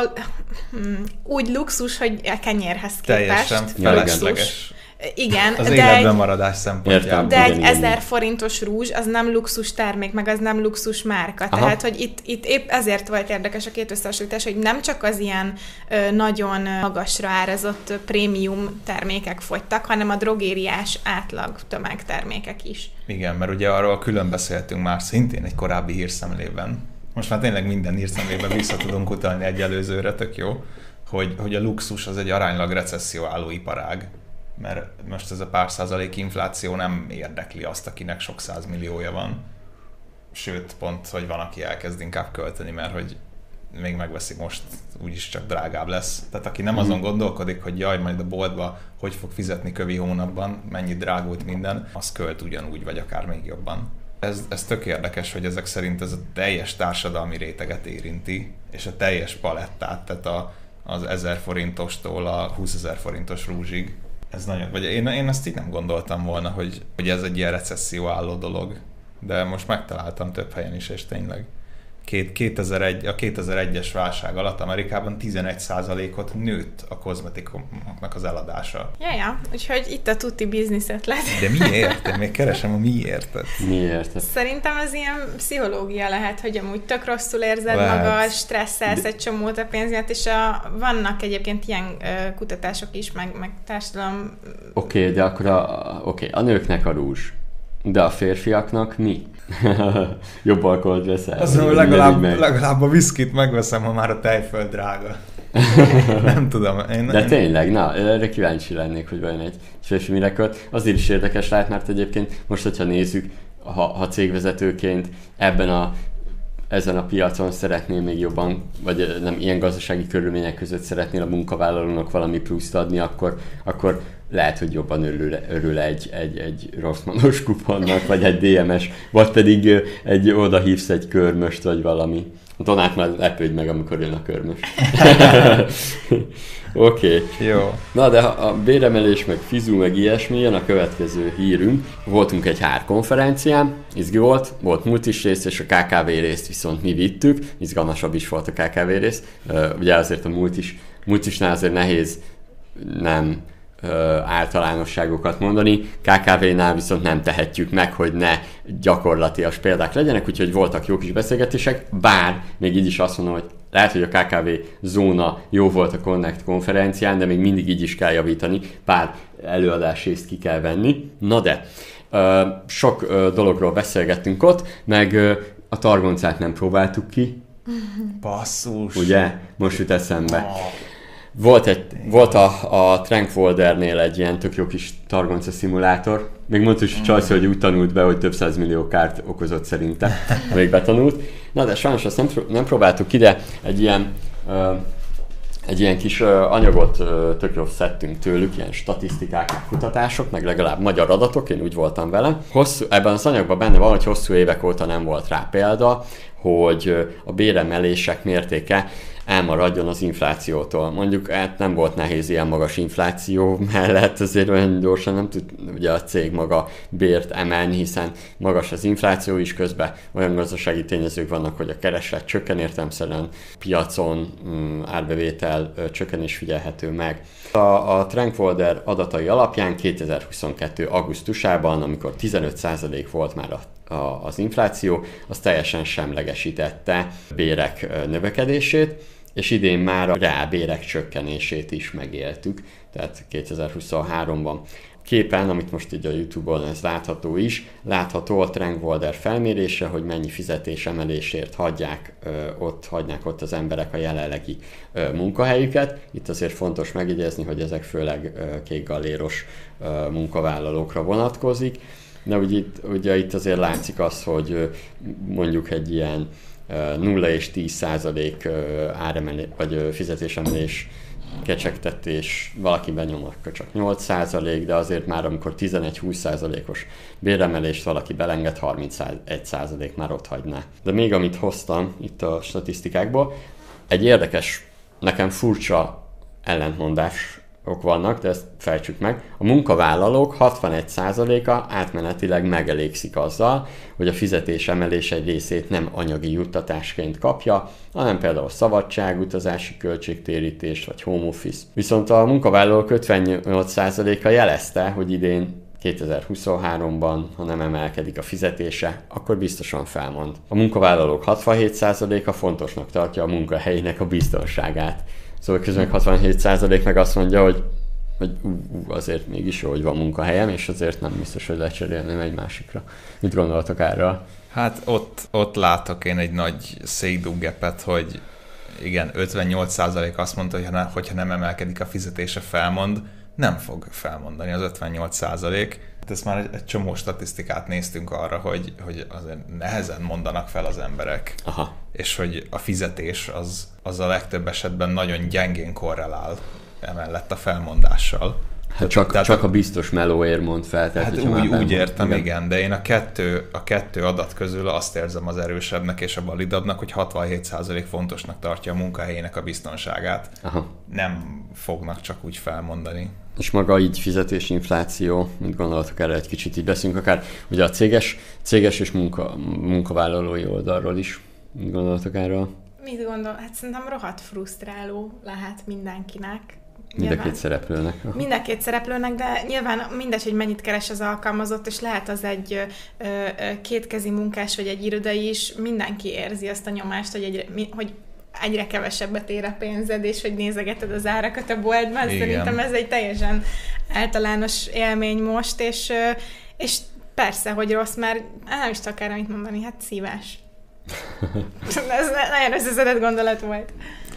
úgy luxus, hogy a kenyérhez képest. Teljesen felesleges. Igen, az de életben egy, maradás szempontjából. De egy ezer forintos rúzs, az nem luxus termék, meg az nem luxus márka. Aha. Tehát, hogy itt, itt épp ezért volt érdekes a két összehasonlítás, hogy nem csak az ilyen ö, nagyon magasra árazott prémium termékek fogytak, hanem a drogériás átlag tömegtermékek is. Igen, mert ugye arról külön beszéltünk már szintén egy korábbi hírszemlében. Most már tényleg minden hírszemlében vissza tudunk utalni egy előzőre, tök jó, hogy, hogy a luxus az egy aránylag recesszió álló iparág. Mert most ez a pár százalék infláció nem érdekli azt, akinek sok százmilliója van. Sőt, pont, hogy van, aki elkezd inkább költeni, mert hogy még megveszi most, úgyis csak drágább lesz. Tehát aki nem azon gondolkodik, hogy jaj, majd a boltba hogy fog fizetni kövi hónapban, mennyit drágult minden, az költ ugyanúgy, vagy akár még jobban. Ez, ez tök érdekes, hogy ezek szerint ez a teljes társadalmi réteget érinti, és a teljes palettát, tehát a, az ezer forintostól a húszezer forintos rúzsig. Ez nagyon, vagy én, én ezt így nem gondoltam volna, hogy, hogy ez egy ilyen recesszió álló dolog, de most megtaláltam több helyen is, és tényleg kétezer-egy, a kétezer-egyes válság alatt Amerikában tizenegy százalékot nőtt a kozmetikumoknak az eladása. Ja, ja, úgyhogy itt a tuti bizniszötlet. De miért? Én még keresem a miértet. Miért? Szerintem az ilyen pszichológia lehet, hogy amúgy tök rosszul érzed lehet. magad, stresszelsz de... egy csomót a pénz miatt, és a, vannak egyébként ilyen ö, kutatások is, meg, meg társadalom... Oké, okay, de akkor a, okay, a nőknek a rúzs, de a férfiaknak mi? Jobb alkoholt veszel. Azon legalább, legalább a viszkit megveszem, ha már a tejföld drága. Nem tudom. Én, De én... tényleg, na, erre kíváncsi lennék, hogy vajon egy férfi mire költ. Azért is érdekes lehet, mert egyébként most, hogyha nézzük, ha, ha cégvezetőként ebben a ezen a piacon szeretnél még jobban, vagy nem ilyen gazdasági körülmények között szeretnél a munkavállalónak valami pluszt adni, akkor, akkor lehet, hogy jobban örül, örül egy, egy, egy Rossmannos kuponnak, vagy egy dé em es, vagy pedig egy oda hívsz egy körmöst, vagy valami. Donát már lepődj meg, amikor jön a körmös. Oké. Okay. Jó. Na, de a béremelés, meg fizu, meg ilyesmi, jön a következő hírünk. Voltunk egy hár konferencián, izgi volt, volt multis rész, és a ká ká vé részt viszont mi vittük, izgalmasabb is volt a ká ká vé rész. Ugye azért a multis, multisnál azért nehéz nem általánosságokat mondani, ká ká vé-nál viszont nem tehetjük meg, hogy ne gyakorlatias példák legyenek, úgyhogy voltak jó kis beszélgetések, bár még így is azt mondom, hogy lehet, hogy a ká ká vé zóna jó volt a Connect konferencián, de még mindig így is kell javítani, pár előadásrészt ki kell venni. Na de, sok dologról beszélgettünk ott, meg a targoncát nem próbáltuk ki. Basszus! Ugye? Most jut eszembe. Oh. Volt, egy, volt a, a Trankwaldernél egy ilyen tök jó kis targonca szimulátor. Még mondta is, hogy Csajci, hogy úgy tanult be, hogy több százmillió kárt okozott szerinte. Még betanult. Na de sajnos azt nem, nem próbáltuk ide. Egy ilyen, uh, egy ilyen kis uh, anyagot uh, tök jól szedtünk tőlük, ilyen statisztikák, meg kutatások, meg legalább magyar adatok, én úgy voltam vele. Hosszú, ebben az anyagban benne van, hogy hosszú évek óta nem volt rá példa, hogy a béremelések mértéke elmaradjon az inflációtól. Mondjuk hát nem volt nehéz ilyen magas infláció mellett, azért olyan gyorsan nem tud ugye a cég maga bért emelni, hiszen magas az infláció is, közben olyan gazdasági tényezők vannak, hogy a kereslet csökken értelemszerűen, piacon mm, árbevétel ö, csökkenés figyelhető meg. A, a Trankwalder adatai alapján kétezer-huszonkettő augusztusában, amikor tizenöt százalék volt már a A, az infláció, az teljesen semlegesítette bérek növekedését, és idén már a reálbérek csökkenését is megéltük, tehát kétezer-huszonháromban. Képen, amit most így a YouTube-on ez látható is, látható a Trankwalder felmérése, hogy mennyi fizetés emelésért hagyják, ö, ott, hagynák ott az emberek a jelenlegi ö, munkahelyüket. Itt azért fontos megjegyezni, hogy ezek főleg ö, kékgalléros ö, munkavállalókra vonatkozik. De ugye itt, ugye itt azért látszik az, hogy mondjuk egy ilyen nulla és tíz százalék áremelés, vagy fizetésemelés kecsegtetés, valaki benyom, akkor csak nyolc százalék, de azért már amikor tizenegy-húsz százalékos béremelést valaki belenged, harmincegy százalék már ott hagyná. De még amit hoztam itt a statisztikákból, egy érdekes, nekem furcsa ellentmondás ok vannak, de ezt fejtsük meg. A munkavállalók hatvanegy százaléka átmenetileg megelégszik azzal, hogy a fizetés emelés egy részét nem anyagi juttatásként kapja, hanem például szabadság, utazási költségtérítést vagy home office. Viszont a munkavállalók ötvennyolc százaléka jelezte, hogy idén kétezer-huszonháromban, ha nem emelkedik a fizetése, akkor biztosan felmond. A munkavállalók hatvanhét százaléka fontosnak tartja a munkahelyének a biztonságát. Szóval közben hatvanhét százalék meg azt mondja, hogy, hogy ú, ú, azért mégis jó, hogy van munkahelyem, és azért nem biztos, hogy lecserélném egy másikra. Mit gondoltok erről? Hát ott, ott látok én egy nagy székdugepet, hogy igen, ötvennyolc százalék azt mondta, hogy ha, ne, hogyha nem emelkedik a fizetése, felmond, nem fog felmondani az ötvennyolc százalék. Ezt már egy, egy csomó statisztikát néztünk arra, hogy, hogy azért nehezen mondanak fel az emberek. Aha. És hogy a fizetés az, az a legtöbb esetben nagyon gyengén korrelál emellett a felmondással. Hát csak, tehát, csak a biztos melóért mond fel. Tehát, hát úgy, úgy értem, igen. igen, de én a kettő, a kettő adat közül azt érzem az erősebbnek és a validabbnak, hogy hatvanhét százalék fontosnak tartja a munkahelyének a biztonságát. Aha. Nem fognak csak úgy felmondani. És maga így fizetésinfláció, mit gondoltok erre, egy kicsit így beszélünk akár, ugye a céges, céges és munka, munkavállalói oldalról is Mit gondoltok erről? Mit gondol? Hát szerintem rohadt frusztráló lehet mindenkinek. Mind a két szereplőnek. Mind a két szereplőnek, de nyilván mindegy, hogy mennyit keres az alkalmazott, és lehet az egy ö, ö, kétkezi munkás, vagy egy irodai is, mindenki érzi azt a nyomást, hogy, egy, hogy egyre kevesebbet ér a pénzed, és hogy nézegeted az árakat a boltban. Igen. Szerintem ez egy teljesen általános élmény most, és, és persze, hogy rossz, mert nem is tudok erre mit mondani, hát szívás. Ez nagyon összeszedett gondolat volt.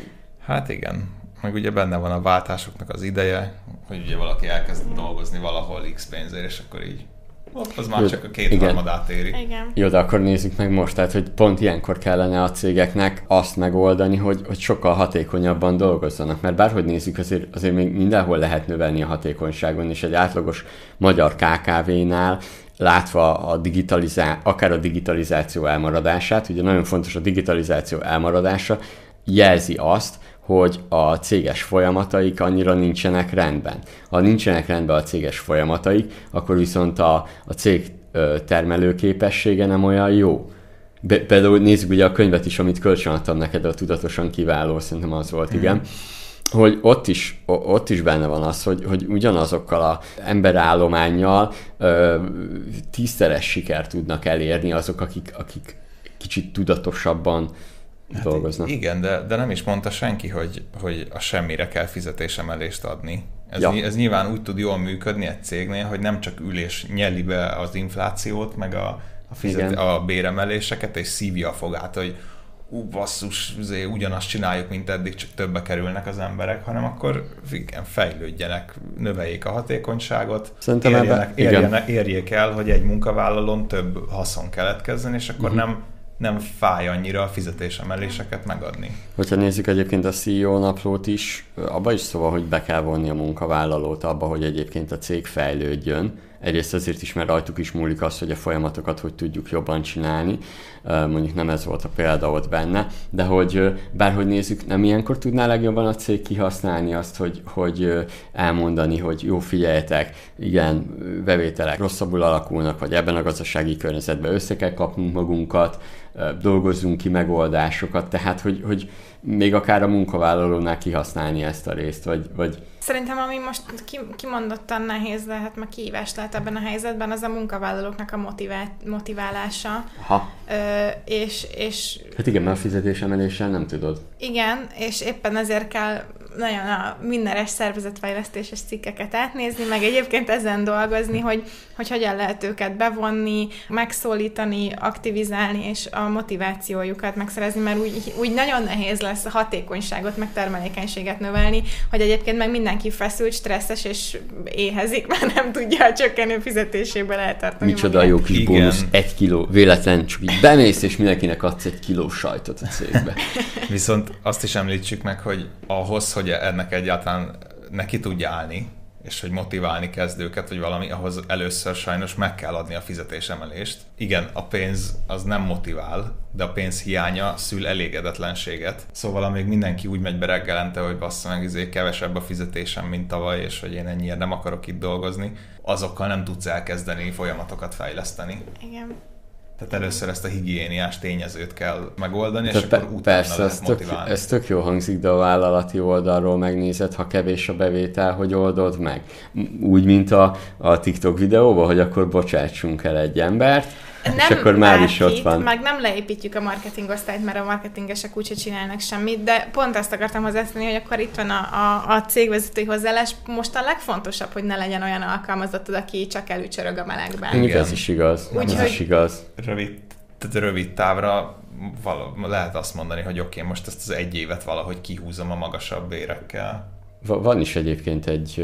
Hát igen. Meg ugye benne van a váltásoknak az ideje, hogy ugye valaki elkezd dolgozni valahol X pénzért, és akkor így ott az már csak a kétharmadát éri. Igen. Jó, de akkor nézzük meg most, tehát hogy pont ilyenkor kellene a cégeknek azt megoldani, hogy, hogy sokkal hatékonyabban dolgozzanak, mert bárhogy nézzük, azért, azért még mindenhol lehet növelni a hatékonyságon, és egy átlagos magyar ká ká vé-nál látva a digitalizá- akár a digitalizáció elmaradását, ugye nagyon fontos a digitalizáció elmaradása, jelzi azt, hogy a céges folyamataik annyira nincsenek rendben. Ha nincsenek rendben a céges folyamataik, akkor viszont a, a cég termelőképessége nem olyan jó. Be, például nézzük ugye a könyvet is, amit kölcsönadtam neked, a Tudatosan Kiváló, szerintem az volt, igen. Mm. Hogy ott is, ott is benne van az, hogy, hogy ugyanazokkal az emberállománnyal ö, tízszeres sikert tudnak elérni azok, akik, akik kicsit tudatosabban hát dolgoznak. Igen, de, de nem is mondta senki, hogy, hogy a semmire kell fizetésemelést adni. Ez, ja. ez nyilván úgy tud jól működni egy cégnél, hogy nem csak ül és nyeli be az inflációt, meg a, a, fizet, a béremeléseket, és szívja a fogát, hogy ú, basszus, ugyanazt csináljuk, mint eddig, csak többe kerülnek az emberek, hanem akkor igen, fejlődjenek, növeljék a hatékonyságot, érjenek, érjenek, érjék el, hogy egy munkavállalón több haszon keletkezzen, és akkor uh-huh. nem nem fáj annyira a fizetésemeléseket megadni. Hogyha nézzük egyébként a cé é o naplót is, abba is szóval, hogy be kell vonni a munkavállalót abba, hogy egyébként a cég fejlődjön. Egyrészt azért is, mert rajtuk is múlik az, hogy a folyamatokat hogy tudjuk jobban csinálni. Mondjuk nem ez volt a példa ott benne, de hogy bárhogy nézzük, nem ilyenkor tudná legjobban a cég kihasználni azt, hogy, hogy elmondani, hogy jó, figyeljetek, igen, bevételek rosszabbul alakulnak, vagy ebben a gazdasági környezetben össze kell kapnunk magunkat, dolgozzunk ki megoldásokat, tehát hogy, hogy még akár a munkavállalónál kihasználni ezt a részt, vagy, vagy Szerintem, ami most kimondottan nehéz lehet, meg kihívás lehet ebben a helyzetben, az a munkavállalóknak a motivá- motiválása. Ha. Ö, és, és... Hát igen, mert a fizetésemeléssel nem tudod. Igen, és éppen ezért kell nagyon a mindenes szervezetfejlesztéses cikkeket átnézni, meg egyébként ezen dolgozni, hogy, hogy hogyan lehet őket bevonni, megszólítani, aktivizálni, és a motivációjukat megszerezni, mert úgy, úgy nagyon nehéz lesz a hatékonyságot, meg termelékenységet növelni, hogy egyébként meg mindenki feszült, stresszes, és éhezik, mert nem tudja a csökkenő fizetéséből eltartani. Micsoda jó kis bónusz, egy kiló, véletlen csak így bemész, és mindenkinek adsz egy kiló sajtot a cégbe. Viszont azt is említsük meg, hogy ahhoz, hogy ennek egyáltalán neki tudja állni, és hogy motiválni kezd őket, hogy valami, ahhoz először sajnos meg kell adni a fizetésemelést. Igen, a pénz az nem motivál, de a pénz hiánya szül elégedetlenséget. Szóval amíg mindenki úgy megy be reggelente, hogy bassza meg, izé kevesebb a fizetésem, mint tavaly, és hogy én ennyiért nem akarok itt dolgozni, azokkal nem tudsz elkezdeni folyamatokat fejleszteni. Igen. Tehát először ezt a higiéniás tényezőt kell megoldani, és tehát akkor pe- utána persze, lehet ez motiválni. Tök, ez tök jó hangzik, de a vállalati oldalról megnézed, ha kevés a bevétel, hogy oldod meg. Úgy, mint a, a TikTok videóban, hogy akkor bocsátsunk el egy embert, nem és akkor már is ott van. Meg nem leépítjük a marketingosztályt, mert a marketingesek úgyse csinálnak semmit, de pont azt akartam hozzászólni, hogy akkor itt van a, a, a cégvezetői hozzáállás. Most a legfontosabb, hogy ne legyen olyan alkalmazottad, aki csak előcsörög a melegben. Igen, ez is igaz. Úgy, ez hogy... is igaz. Rövid, tehát rövid távra vala, lehet azt mondani, hogy oké, okay, most ezt az egy évet valahogy kihúzom a magasabb bérekkel. Van is egyébként egy,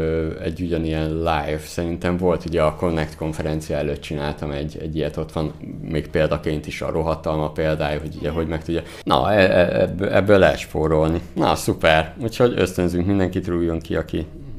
egy ugyanilyen live, szerintem volt, ugye a Connect konferencia előtt csináltam egy, egy ilyet, ott van még példaként is a rohadtalma példája, hogy ugye, hogy meg tudja. Na, ebből, ebből lehet spórolni. Na, szuper. Úgyhogy ösztönzünk mindenkit, rújjon ki, aki,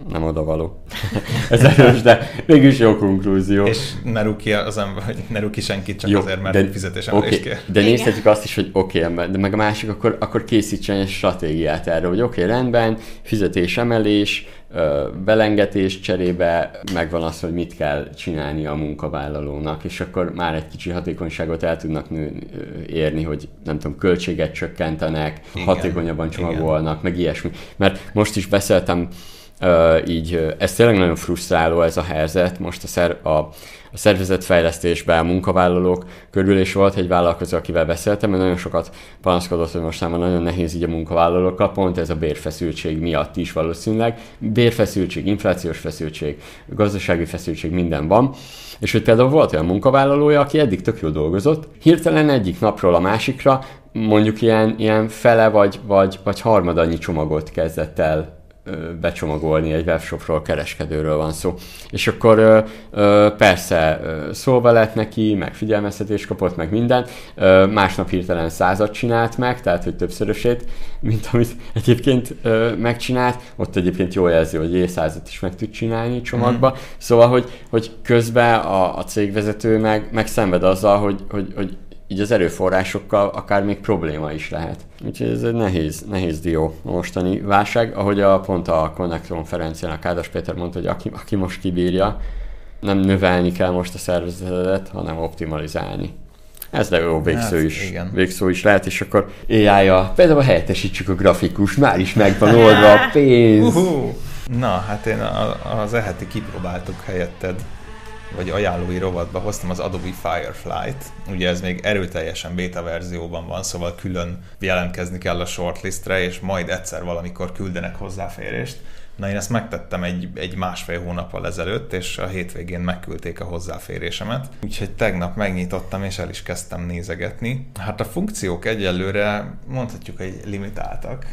nem odavaló. Ez erős, de mégis jó konklúzió. És ne rúgj az ember, hogy ne rúgj senkit csak jó, azért, mert de, fizetésemelést okay, kér. De nézhetjük azt is, hogy oké, okay, de meg a másik, akkor, akkor készítsen egy stratégiát erre, hogy oké, okay, rendben, fizetésemelés, belengetés cserébe megvan az, hogy mit kell csinálni a munkavállalónak, és akkor már egy kicsi hatékonyságot el tudnak nő, érni, hogy nem tudom, költséget csökkentenek, igen, hatékonyabban csomagolnak, igen, meg ilyesmi. Mert most is beszéltem Uh, így, ez tényleg nagyon frusztráló ez a helyzet, most a, szer, a, a szervezetfejlesztésben a munkavállalók körül, és volt egy vállalkozó, akivel beszéltem, mert nagyon sokat panaszkodott, hogy mostában nagyon nehéz így a munkavállalókkal, pont ez a bérfeszültség miatt is valószínűleg. Bérfeszültség, inflációs feszültség, gazdasági feszültség, minden van. És hogy például volt olyan munkavállalója, aki eddig tök jól dolgozott, hirtelen egyik napról a másikra mondjuk ilyen, ilyen fele vagy, vagy, vagy harmadannyi csomagot kezdett el becsomagolni, egy webshopról, kereskedőről van szó. És akkor ö, ö, persze ö, szóba lett neki, meg figyelmeztetést kapott, meg minden. Ö, másnap hirtelen százat csinált meg, tehát hogy többszörösét, mint amit egyébként ö, megcsinált. Ott egyébként jól jelzi, hogy jé, százat is meg tud csinálni csomagba. Mm. Szóval, hogy, hogy közben a, a cégvezető meg, meg szenved azzal, hogy, hogy, hogy így az erőforrásokkal akár még probléma is lehet. Úgyhogy ez egy nehéz, nehéz dió a mostani válság. Ahogy a, pont a Connect konferencián a Kádas Péter mondta, hogy aki, aki most kibírja, nem növelni kell most a szervezetet, hanem optimalizálni. Ez de jó végszó, hát, is, végszó is lehet, és akkor á í-ja, például helyettesítsük a grafikus, már is megvan oldva a pénz. Uh-huh. Na, hát én az eheti kipróbáltuk helyetted, vagy ajánlói rovatba hoztam az Adobe Firefly-t. Ugye ez még erőteljesen beta verzióban van, szóval külön jelentkezni kell a shortlistre, és majd egyszer valamikor küldenek hozzáférést. Na, én ezt megtettem egy, egy másfél hónappal ezelőtt, és a hétvégén megküldték a hozzáférésemet. Úgyhogy tegnap megnyitottam, és el is kezdtem nézegetni. Hát a funkciók egyelőre mondhatjuk, hogy limitáltak.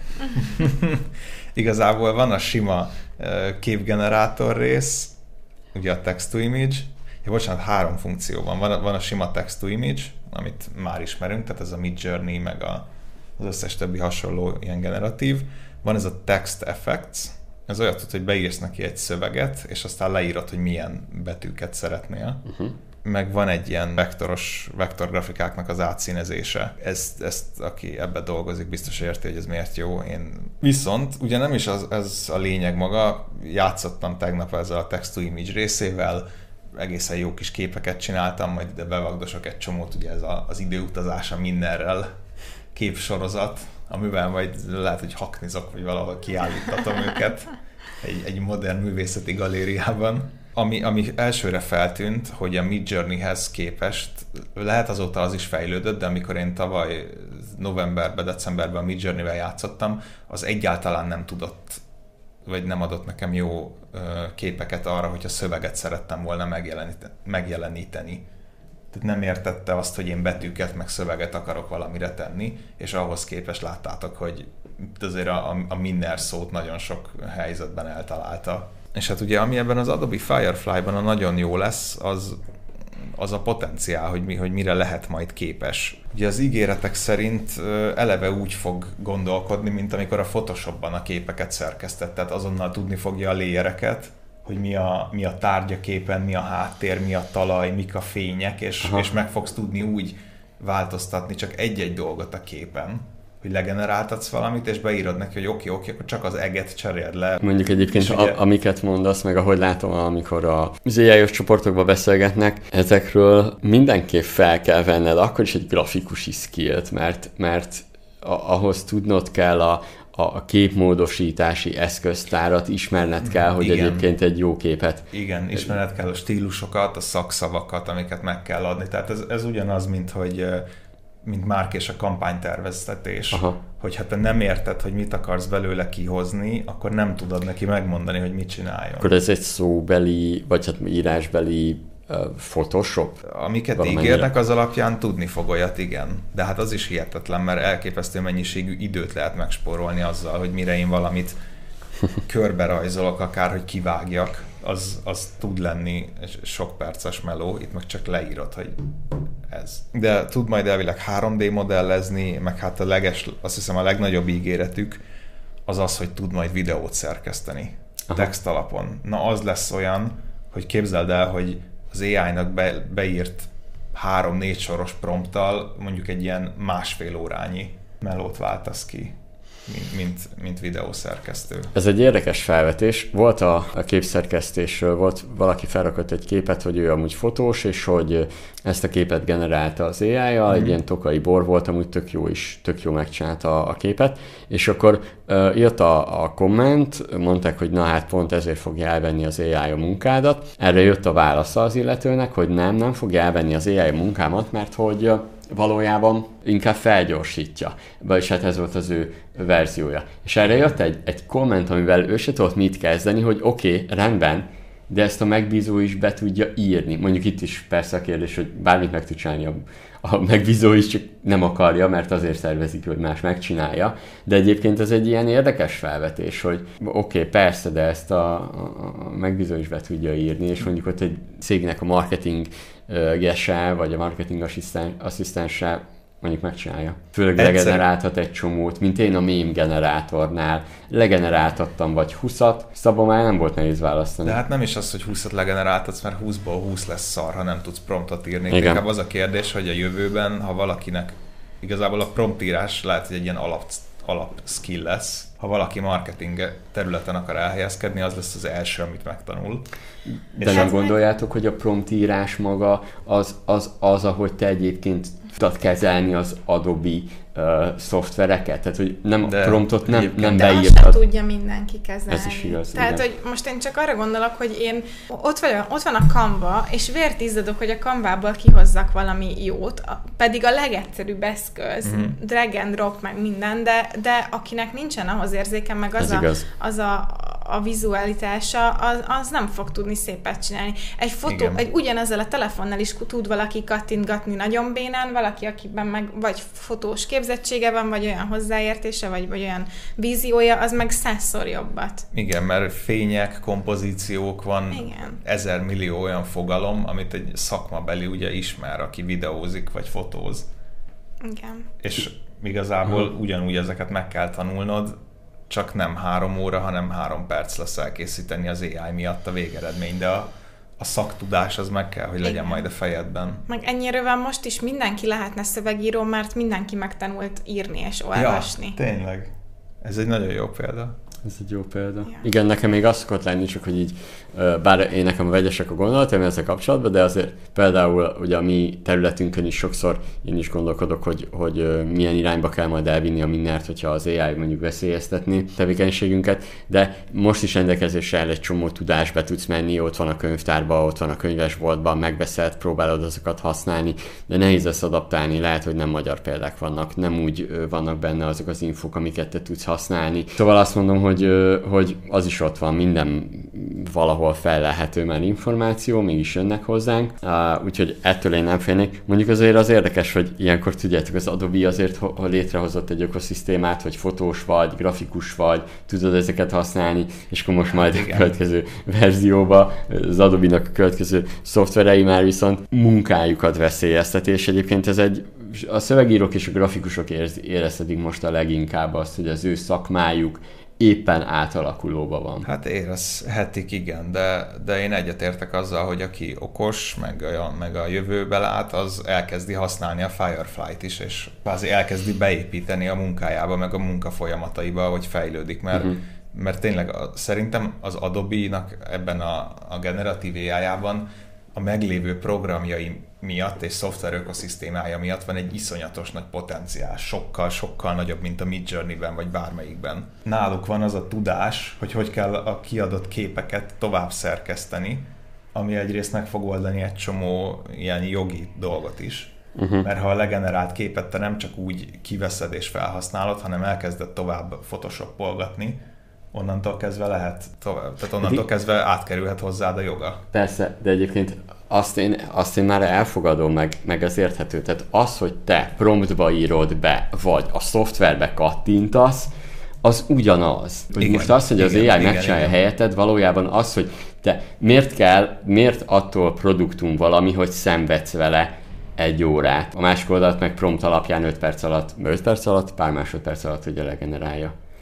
Igazából van a sima képgenerátor rész, ugye a text-to-image, ja, bocsánat, három funkció van. Van a, van a sima text-to-image, amit már ismerünk, tehát ez a Midjourney, meg a, az összes többi hasonló ilyen generatív. Van ez a text effects, ez olyat tud, hogy beírsz neki egy szöveget, és aztán leírod, hogy milyen betűket szeretnél. Uh-huh. Meg van egy ilyen vektoros, vektorgrafikáknak az átszínezése. Ezt, ezt aki ebbe dolgozik, biztos érti, hogy ez miért jó. Én viszont, ugye nem is az, ez a lényeg maga, játszottam tegnap ezzel a text-to-image részével, egészen jó kis képeket csináltam, majd ide bevagdosok egy csomót, ugye ez a, az időutazása mindenrel képsorozat, amivel majd lehet, hogy haknizok, vagy valahol kiállítatom őket egy, egy modern művészeti galériában. Ami, ami elsőre feltűnt, hogy a Midjourneyhez képest, lehet azóta az is fejlődött, de amikor én tavaly novemberben, decemberben a Midjourneyvel játszottam, az egyáltalán nem tudott, vagy nem adott nekem jó képeket arra, hogyha szöveget szerettem volna megjeleníteni. Tehát nem értette azt, hogy én betűket, meg szöveget akarok valamire tenni, és ahhoz képest láttátok, hogy azért a, a Minner szót nagyon sok helyzetben eltalálta. És hát ugye, ami ebben az Adobe Firefly-ban a nagyon jó lesz, az, az a potenciál, hogy, mi, hogy mire lehet majd képes. Ugye az ígéretek szerint eleve úgy fog gondolkodni, mint amikor a Photoshopban a képeket szerkesztett, tehát azonnal tudni fogja a layereket, hogy mi a, mi a tárgya képen, mi a háttér, mi a talaj, mik a fények, és, és meg fogsz tudni úgy változtatni csak egy-egy dolgot a képen, hogy legeneráltatsz valamit, és beírod neki, hogy oké, oké, akkor csak az eget cseréld le. Mondjuk egyébként, ugye... a, amiket mondasz, meg ahogy látom, amikor a á í-os csoportokban beszélgetnek, ezekről mindenképp fel kell venned akkor is egy grafikusi skillt, mert, mert a, ahhoz tudnod kell a, a képmódosítási eszköztárat, ismerned kell, hogy igen, egyébként egy jó képet... Igen, ismerned kell a stílusokat, a szakszavakat, amiket meg kell adni. Tehát ez, ez ugyanaz, mint hogy mint márk és a kampányterveztetés. Aha. Hogyha te nem érted, hogy mit akarsz belőle kihozni, akkor nem tudod neki megmondani, hogy mit csináljon. Akkor ez egy szóbeli, vagy hát írásbeli uh, Photoshop? Amiket valamennyire ígérnek, az alapján tudni fog olyat, igen. De hát az is hihetetlen, mert elképesztő mennyiségű időt lehet megspórolni azzal, hogy mire én valamit körbe rajzolok, akár, hogy kivágjak, az, az tud lenni sok perces meló, itt meg csak leírod, hogy ez. De tud majd elvileg három dé modellezni, meg hát a leges, azt hiszem a legnagyobb ígéretük az az, hogy tud majd videót szerkeszteni. text alapon. Na az lesz olyan, hogy képzeld el, hogy az á í-nak be, beírt három-négy soros prompttal mondjuk egy ilyen másfél órányi melót váltasz ki, mint, mint, mint videószerkesztő. Ez egy érdekes felvetés. Volt a, a képszerkesztésről, volt valaki felrakott egy képet, hogy ő amúgy fotós, és hogy ezt a képet generálta az á í-jal, mm. egy ilyen tokai bor volt, amúgy tök jó is, tök jó megcsinálta a, a képet, és akkor uh, jött a, a komment, mondták, hogy na hát pont ezért fogja elvenni az á í a munkádat. Erre jött a válasza az illetőnek, hogy nem, nem fogja elvenni az á í a munkámat, mert hogy uh, valójában inkább felgyorsítja. Vagyis hát ez volt az ő verziója. És erre jött egy, egy komment, amivel ő se tudott mit kezdeni, hogy oké, okay, rendben, de ezt a megbízó is be tudja írni. Mondjuk itt is persze a kérdés, hogy bármit meg tud csinálni a, a megbízó is, csak nem akarja, mert azért szervezik, hogy más megcsinálja. De egyébként ez egy ilyen érdekes felvetés, hogy oké, okay, persze, de ezt a, a, a megbízó is be tudja írni, és mondjuk ott egy cégnek a marketing gese, vagy a marketing asszisztense mondjuk megcsinálja. Főleg legeneráltat egy csomót, mint én a meme generátornál. Legeneráltattam vagy húszat, szabban már nem volt nehéz választani. De hát nem is az, hogy húszat legeneráltatsz, mert húszból húsz lesz szar, ha nem tudsz promptot írni. Igen. Inkább az a kérdés, hogy a jövőben, ha valakinek igazából a promptírás lehet, hogy egy ilyen alap, alap skill lesz. Ha valaki marketing területen akar elhelyezkedni, az lesz az első, amit megtanul. De nem gondoljátok, hogy a promptírás maga az, az, az, ahogy te egyébként tudod kezelni az Adobe uh, szoftvereket? Tehát, hogy nem de, promptot nem, nem de beírtad. De azt se tudja mindenki kezelni. Ez is igaz. Tehát, igen. Hogy most én csak arra gondolok, hogy én ott, vagy, ott van a Canva, és vért izzadok, hogy a Canvából kihozzak valami jót, pedig a legegyszerűbb eszköz, mm-hmm. drag and drop, meg minden, de, de akinek nincsen ahhoz érzéken, meg az, a, az a, a vizualitása, az, az nem fog tudni szépet csinálni. Egy fotó, egy ugyanezzel a telefonnal is tud valaki kattintgatni nagyon bénán, valaki, akiben meg vagy fotós képzettsége van, vagy olyan hozzáértése, vagy, vagy olyan víziója, az meg százszor jobbat. Igen, mert fények, kompozíciók van, igen. ezer millió olyan fogalom, amit egy szakmabeli ugye ismer, aki videózik, vagy fotóz. Igen. És igazából hmm. ugyanúgy ezeket meg kell tanulnod, csak nem három óra, hanem három perc lesz elkészíteni az á í miatt a végeredmény, de a, a szaktudás az meg kell, hogy legyen igen. majd a fejedben. Meg ennyire most is mindenki lehetne szövegíró, mert mindenki megtanult írni és olvasni. Ja, tényleg. Ez egy nagyon jó példa. Ez egy jó példa. Ja. Igen, nekem még azt szokott lenni, csak hogy így, bár én nekem vegyesek a gondolatom ezzel kapcsolatban, de azért például ugye a mi területünkön is sokszor én is gondolkodok, hogy, hogy milyen irányba kell majd elvinni a mindent, hogyha az á í mondjuk veszélyeztetni tevékenységünket, de most is rendelkezésre áll egy csomó tudás, be tudsz menni, ott van a könyvtárban, ott van a könyvesboltban, megbeszélt, próbálod azokat használni, de nehéz ezt adaptálni, lehet, hogy nem magyar példák vannak, nem úgy vannak benne azok az infók, amiket te tudsz használni. Szóval azt mondom, hogy, hogy az is ott van, minden valahol fellelhető már információ, mégis jönnek hozzánk, uh, úgyhogy ettől én nem félnék. Mondjuk azért az érdekes, hogy ilyenkor tudjátok, az Adobe azért ho- létrehozott egy ökoszisztémát, hogy fotós vagy, grafikus vagy, tudod ezeket használni, és akkor most majd igen. a következő verzióba az Adobe-nak a következő szoftverei már viszont munkájukat veszélyezteti, és egyébként ez egy a szövegírók és a grafikusok érezhetik most a leginkább azt, hogy az ő szakmájuk éppen átalakulóban van. Hát érezhetik, igen, de, de én egyetértek azzal, hogy aki okos, meg a, meg a jövőbe lát, az elkezdi használni a Firefly-t is, és kvázi elkezdi beépíteni a munkájába, meg a munka folyamataiba, hogy fejlődik, mert, uh-huh. mert tényleg a, szerintem az Adobe-nak ebben a, a generatív á í-jában a meglévő programjai miatt és szoftver ökoszisztémája miatt van egy iszonyatos nagy potenciál, sokkal, sokkal nagyobb, mint a Midjourney-ben vagy bármelyikben. Náluk van az a tudás, hogy hogy kell a kiadott képeket tovább szerkeszteni, ami egyrészt meg fog oldani egy csomó ilyen jogi dolgot is. Uh-huh. Mert ha a legenerált képet te nem csak úgy kiveszed és felhasználod, hanem elkezded tovább photoshopolgatni, onnantól kezdve lehet tovább, tehát onnantól kezdve átkerülhet hozzád a joga. Persze, de egyébként azt én, azt én már elfogadom, meg, meg az érthető. Tehát az, hogy te promptba írod be, vagy a szoftverbe kattintasz, az ugyanaz. Hogy igen, most az, hogy az igen, á í megcsinálja igen, helyetted, valójában az, hogy te miért kell, miért attól produktum valami, hogy szenvedsz vele egy órát. A másik oldalt meg prompt alapján öt perc alatt, öt perc alatt, pár másodperc alatt ugye legenerálja.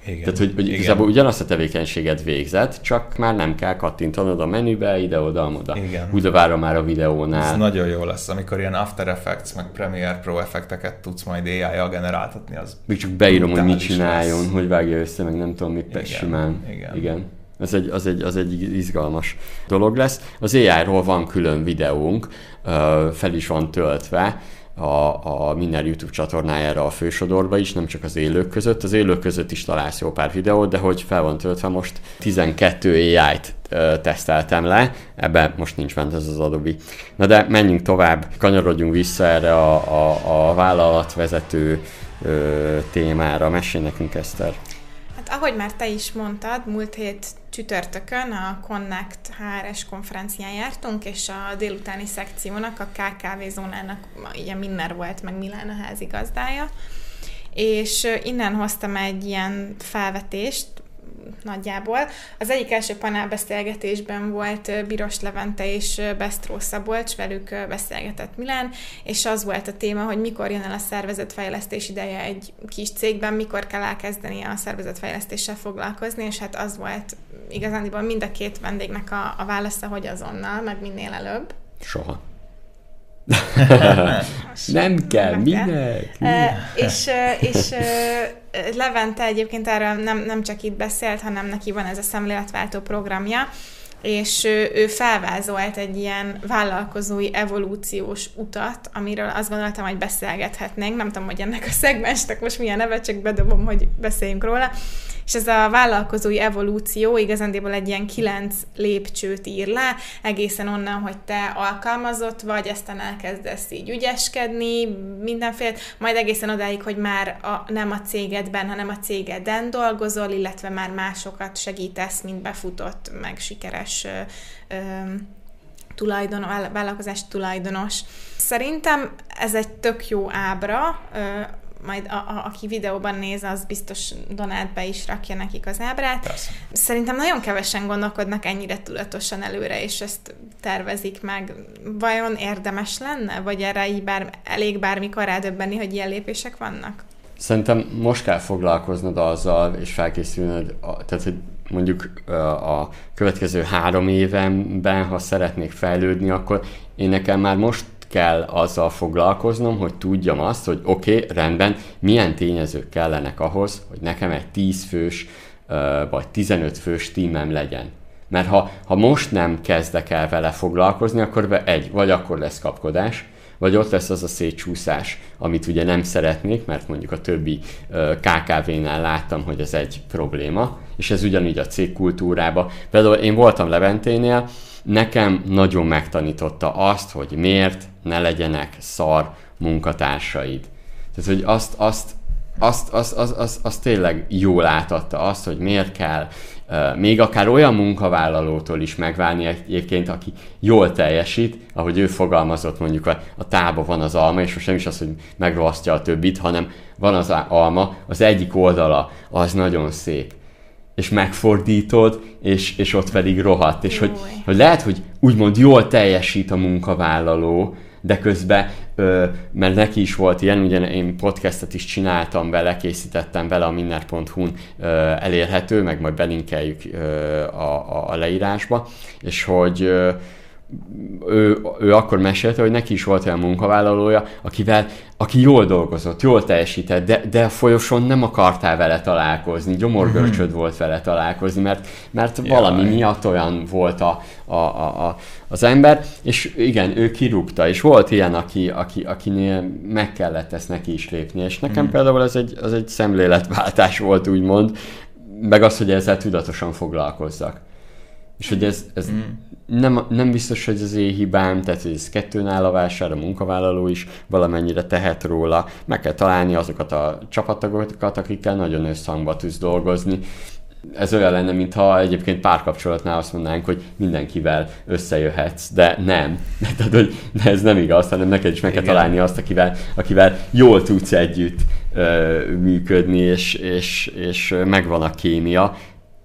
Igen. Tehát, hogy, hogy igazából ugyanazt a tevékenységet végzett, csak már nem kell kattintanod a menübe, ide-oda, oda. Ugyavára már a videónál. Ez nagyon jó lesz, amikor ilyen After Effects, meg Premiere Pro effekteket tudsz majd á í-jal generáltatni. Az még csak beírom, hogy mit csináljon, lesz. Hogy vágja össze, meg nem tudom, mit simán. Igen. Igen. Az egy, az, egy, az egy izgalmas dolog lesz. Az á í-ról van külön videónk, fel is van töltve a, a minden YouTube csatornájára a fősodorba is, nem csak az élők között. Az élők között is találsz jó pár videót, de hogy fel van töltve, most tizenkettő á í-t teszteltem le, ebben most nincs bent ez az Adobe. Na de menjünk tovább, kanyarodjunk vissza erre a, a, a vállalatvezető ö, témára. Mesélj nekünk, Eszter. Hát ahogy már te is mondtad, múlt hét csütörtökön a Connect há er es konferencián jártunk, és a délutáni szekciónak, a ká ká vé zónának ilyen Minner volt, meg Milán a házigazdája, és innen hoztam egy ilyen felvetést, nagyjából. Az egyik első panelbeszélgetésben volt Biros Levente és Besztró Szabolcs, velük beszélgetett Milán, és az volt a téma, hogy mikor jön el a szervezetfejlesztés ideje egy kis cégben, mikor kell elkezdeni a szervezetfejlesztéssel foglalkozni, és hát az volt igazándiból mind a két vendégnek a, a válasza, hogy azonnal, meg minél előbb. Soha. nem kell, minek? E, és és Levente egyébként erről nem, nem csak itt beszélt, hanem neki van ez a szemléletváltó programja, és ő felvázolt egy ilyen vállalkozói evolúciós utat, amiről azt gondoltam, hogy beszélgethetnénk. Nem tudom, hogy ennek a szegmensnek most milyen neve, csak bedobom, hogy beszéljünk róla. És ez a vállalkozói evolúció igazándiból egy ilyen kilenc lépcsőt ír le, egészen onnan, hogy te alkalmazott vagy, aztán elkezdesz így ügyeskedni, mindenféle, majd egészen odáig, hogy már a, nem a cégedben, hanem a cégeden dolgozol, illetve már másokat segítesz, mint befutott, meg sikeres ö, ö, tulajdon, vállalkozás tulajdonos. Szerintem ez egy tök jó ábra, ö, majd a, a, aki videóban néz, az biztos Donát be is rakja nekik az ábrát. Persze. Szerintem nagyon kevesen gondolkodnak ennyire tudatosan előre, és ezt tervezik meg. Vajon érdemes lenne? Vagy erre így bár, elég bármikor rádöbbenni, hogy ilyen lépések vannak? Szerintem most kell foglalkoznod azzal, és felkészülnöd, tehát hogy mondjuk a következő három évemben, ha szeretnék fejlődni, akkor én nekem már most kell azzal foglalkoznom, hogy tudjam azt, hogy oké, okay, rendben, milyen tényezők kellenek ahhoz, hogy nekem egy tíz fős vagy tizenöt fős tímem legyen. Mert ha, ha most nem kezdek el vele foglalkozni, akkor egy, vagy akkor lesz kapkodás, vagy ott lesz az a szétcsúszás, amit ugye nem szeretnék, mert mondjuk a többi ká ká vé-nál láttam, hogy ez egy probléma, és ez ugyanígy a cégkultúrába. Például én voltam Leventénél, nekem nagyon megtanította azt, hogy miért ne legyenek szar munkatársaid. Tehát, hogy azt, azt, azt, azt, azt, azt, azt tényleg jól átadta azt, hogy miért kell uh, még akár olyan munkavállalótól is megválni egyébként, aki jól teljesít, ahogy ő fogalmazott, mondjuk a, a tába van az alma, és most nem is az, hogy megrohasztja a többit, hanem van az alma, az egyik oldala, az nagyon szép, és megfordítod, és, és ott pedig rohadt. És hogy, hogy lehet, hogy úgymond jól teljesít a munkavállaló, de közben, ö, mert neki is volt ilyen, ugye én podcastet is csináltam vele, készítettem vele a minner pont hu-n ö, elérhető, meg majd belinkeljük ö, a, a leírásba, és hogy ö, Ő, ő akkor mesélte, hogy neki is volt olyan munkavállalója, akivel, aki jól dolgozott, jól teljesített, de, de a folyosón nem akartál vele találkozni, gyomorgörcsöd mm-hmm. volt vele találkozni, mert, mert valami miatt olyan volt a, a, a, a, az ember, és igen, ő kirúgta, és volt ilyen, aki, aki, akinél meg kellett ezt neki is lépni, és nekem mm. például ez egy, az egy szemléletváltás volt, úgymond, meg az, hogy ezzel tudatosan foglalkozzak. És hogy ez, ez mm. nem, nem biztos, hogy az én hibám, tehát hogy ez kettőn áll a vásár, a munkavállaló is valamennyire tehet róla. Meg kell találni azokat a csapattagokat, akikkel nagyon összhangba tudsz dolgozni. Ez olyan lenne, mintha egyébként párkapcsolatnál azt mondanánk, hogy mindenkivel összejöhetsz, de nem. Tehát, hogy ez nem igaz, hanem neked is meg kell találni azt, akivel, akivel jól tudsz együtt ö, működni, és, és, és megvan a kémia.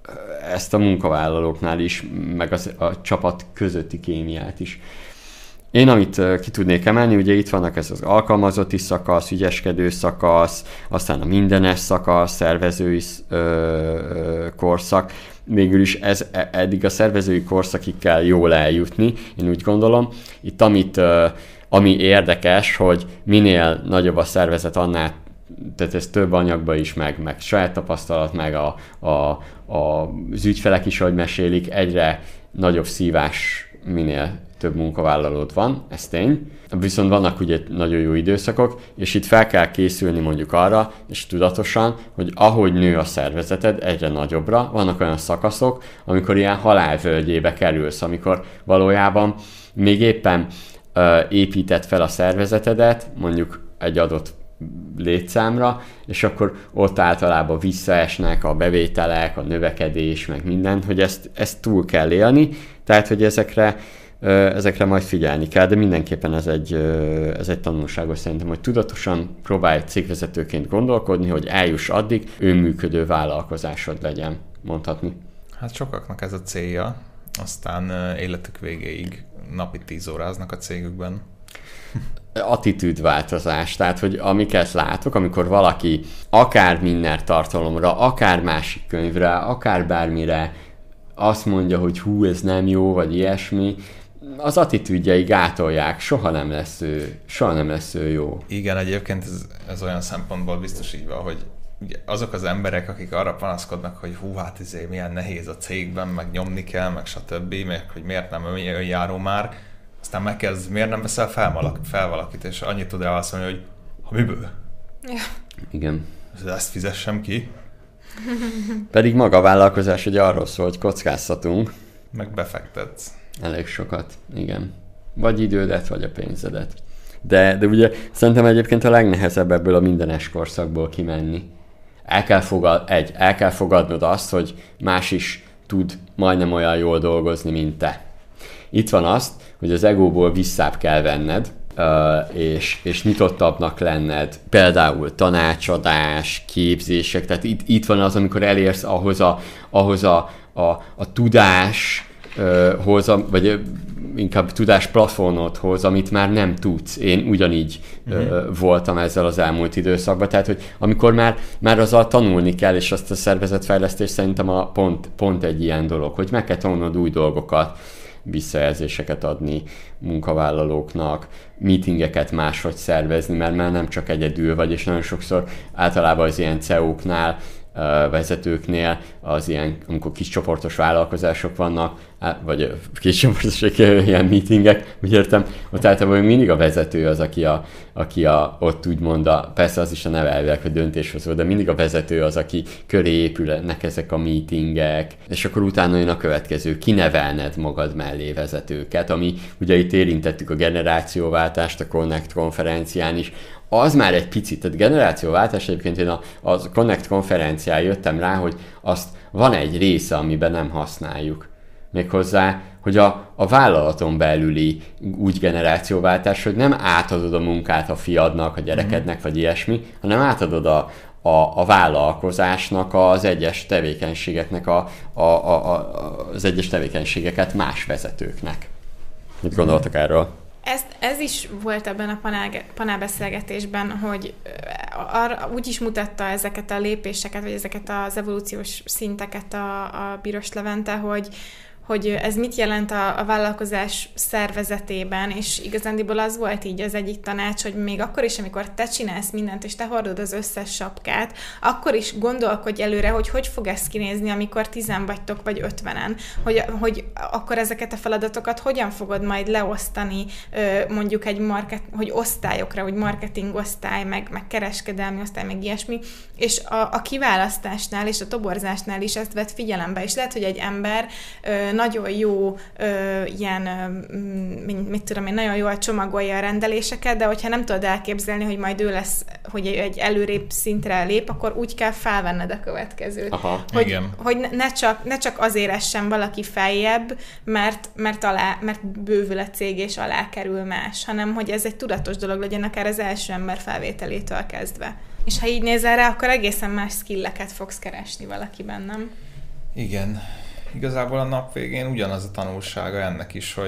Ezt a munkavállalóknál is, meg az, a csapat közötti kémiát is. Én amit ki tudnék emelni, ugye itt vannak ez az alkalmazotti szakasz, ügyeskedő szakasz, aztán a mindenes szakasz, szervezői ö, ö, korszak. Végül is ez eddig a szervezői korszakig kell jól eljutni, én úgy gondolom. Itt amit, ö, ami érdekes, hogy minél nagyobb a szervezet, annál, tehát ez több anyagban is, meg, meg saját tapasztalat, meg a, a, a, az ügyfelek is, ahogy mesélik, egyre nagyobb szívás, minél több munkavállalód van, ez tény. Viszont vannak ugye nagyon jó időszakok, és itt fel kell készülni mondjuk arra, és tudatosan, hogy ahogy nő a szervezeted egyre nagyobbra, vannak olyan szakaszok, amikor ilyen halálvölgyébe kerülsz, amikor valójában még éppen ö, építed fel a szervezetedet, mondjuk egy adott létszámra, és akkor ott általában visszaesnek a bevételek, a növekedés, meg minden, hogy ezt, ezt túl kell élni, tehát hogy ezekre ezekre majd figyelni kell, de mindenképpen ez egy, ez egy tanulságos szerintem, hogy tudatosan próbálj cégvezetőként gondolkodni, hogy eljuss addig, önműködő vállalkozásod legyen, mondhatni. Hát sokaknak ez a célja, aztán életük végéig napi tíz óráznak a cégükben. Attitűdváltozás, tehát hogy amiket látok, amikor valaki akár minden tartalomra, akár másik könyvre, akár bármire azt mondja, hogy hú, ez nem jó, vagy ilyesmi, az attitűdjei gátolják, soha nem lesz ő, soha nem lesz ő jó. Igen, egyébként ez, ez olyan szempontból biztos így van, hogy ugye azok az emberek, akik arra panaszkodnak, hogy hú, hát izé, milyen nehéz a cégben, meg nyomni kell, meg stb., meg hogy miért nem önjáró már, aztán megkezd, miért nem veszel fel, fel valakit, és annyit tud el azt mondani, hogy ha miből? Ja. Igen. Ezt fizessem ki. Pedig maga a vállalkozás ugye arról szól, hogy kockáztatunk. Meg befektetsz. Elég sokat, igen. Vagy idődet, vagy a pénzedet. De, de ugye szerintem egyébként a legnehezebb ebből a mindenes korszakból kimenni. El kell, fogad, egy, el kell fogadnod azt, hogy más is tud majdnem olyan jól dolgozni, mint te. Itt van azt, hogy az egóból visszább kell venned, és, és nyitottabbnak lenned, például tanácsadás, képzések, tehát itt, itt van az, amikor elérsz ahhoz a, ahhoz a, a, a tudás, hoz, vagy inkább tudás plafonodhoz, amit már nem tudsz. Én ugyanígy uh-huh. voltam ezzel az elmúlt időszakban, tehát hogy amikor már, már azzal tanulni kell, és azt a szervezetfejlesztés szerintem a pont, pont egy ilyen dolog, hogy meg kell tanulnod új dolgokat, visszajelzéseket adni munkavállalóknak, meetingeket máshogy szervezni, mert már nem csak egyedül vagy, és nagyon sokszor általában az ilyen cé e ó-knál, vezetőknél, az ilyen, amikor kiscsoportos vállalkozások vannak, vagy kiscsoportos ilyen meetingek, úgy értem, ott általában mindig a vezető az, aki, a, aki a, ott úgymond a, persze az is a neve elvileg, hogy döntéshozó, de mindig a vezető az, aki köré épülnek ezek a meetingek, és akkor utána jön a következő, kinevelned magad mellé vezetőket, ami ugye itt érintettük a generációváltást a Connect konferencián is, az már egy picit, tehát generációváltás, egyébként én a, a Connect konferencián jöttem rá, hogy azt van egy része, amiben nem használjuk. Méghozzá, hogy a, a vállalaton belüli úgy generációváltás, hogy nem átadod a munkát a fiadnak, a gyerekednek, vagy ilyesmi, hanem átadod a, a, a vállalkozásnak az egyes tevékenységeknek, a, a, a, a, az egyes tevékenységeket más vezetőknek. Mit gondoltak erről? Ez, ez is volt ebben a panel, panelbeszélgetésben, hogy arra, úgy is mutatta ezeket a lépéseket, vagy ezeket az evolúciós szinteket a, a Bíros Levente, hogy, hogy ez mit jelent a, a vállalkozás szervezetében, és igazándiból az volt így az egyik tanács, hogy még akkor is, amikor te csinálsz mindent, és te hordod az összes sapkát, akkor is gondolkodj előre, hogy hogy fog ez kinézni, amikor tizen vagytok, vagy ötvenen, hogy, hogy akkor ezeket a feladatokat hogyan fogod majd leosztani, mondjuk egy market, hogy osztályokra, hogy marketing osztály, meg, meg kereskedelmi osztály, meg ilyesmi, és a, a kiválasztásnál és a toborzásnál is ezt vett figyelembe, és lehet, hogy egy ember nagyon jó ö, ilyen, ö, mit tudom én, nagyon jól csomagolja a rendeléseket, de hogyha nem tudod elképzelni, hogy majd ő lesz, hogy egy előrébb szintre lép, akkor úgy kell felvenned a következőt. Aha, hogy, igen. hogy ne csak, ne csak azért essen valaki feljebb, mert, mert, alá, mert bővül a cég és alá kerül más, hanem hogy ez egy tudatos dolog legyen, akár az első ember felvételétől kezdve. És ha így nézel rá, akkor egészen más skilleket fogsz keresni valakiben, nem? Igen. Igazából a nap végén ugyanaz a tanulsága ennek is, hogy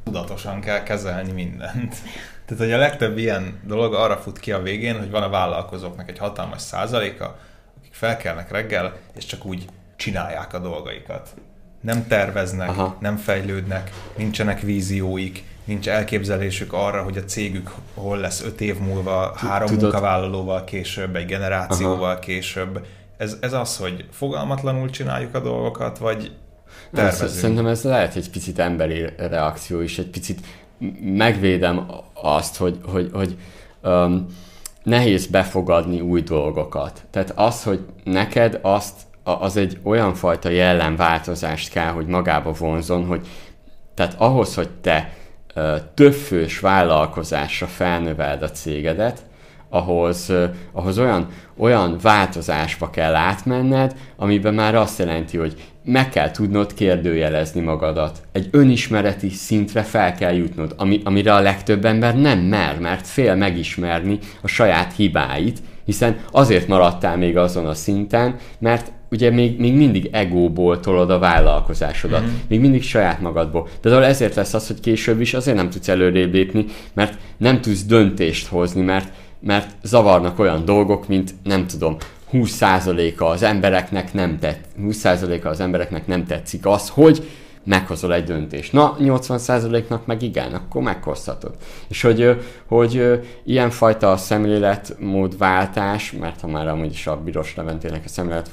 tudatosan kell kezelni mindent. Tehát, hogy a legtöbb ilyen dolog arra fut ki a végén, hogy van a vállalkozóknak egy hatalmas százaléka, akik felkelnek reggel, és csak úgy csinálják a dolgaikat. Nem terveznek, Aha. nem fejlődnek, nincsenek vízióik, nincs elképzelésük arra, hogy a cégük hol lesz öt év múlva, három Tudod. munkavállalóval később, egy generációval Aha. később. Ez, ez az, hogy fogalmatlanul csináljuk a dolgokat, vagy tervezünk. Szerintem ez lehet egy picit emberi reakció is, egy picit megvédem azt, hogy, hogy, hogy um, nehéz befogadni új dolgokat. Tehát az, hogy neked azt, az egy olyan fajta jellemváltozást kell, hogy magába vonzon, hogy tehát ahhoz, hogy te uh, többfős vállalkozásra felnöveld a cégedet, ahhoz, uh, ahhoz olyan, olyan változásba kell átmenned, amiben már azt jelenti, hogy meg kell tudnod kérdőjelezni magadat. Egy önismereti szintre fel kell jutnod, ami, amire a legtöbb ember nem mer, mert fél megismerni a saját hibáit, hiszen azért maradtál még azon a szinten, mert ugye még, még mindig egóból tolod a vállalkozásodat, mm-hmm. még mindig saját magadból. De ezért lesz az, hogy később is azért nem tudsz előrébb lépni, mert nem tudsz döntést hozni, mert, mert zavarnak olyan dolgok, mint nem tudom, húsz százaléka az embereknek nem tett, húsz százaléka az embereknek nem tetszik az, hogy meghozol egy döntést. Na, nyolcvan százaléknak meg igen, akkor meghozhatod. És hogy, hogy ilyenfajta szemléletmódváltás, mert ha már amúgy is a Biros Leventének a szemlélet,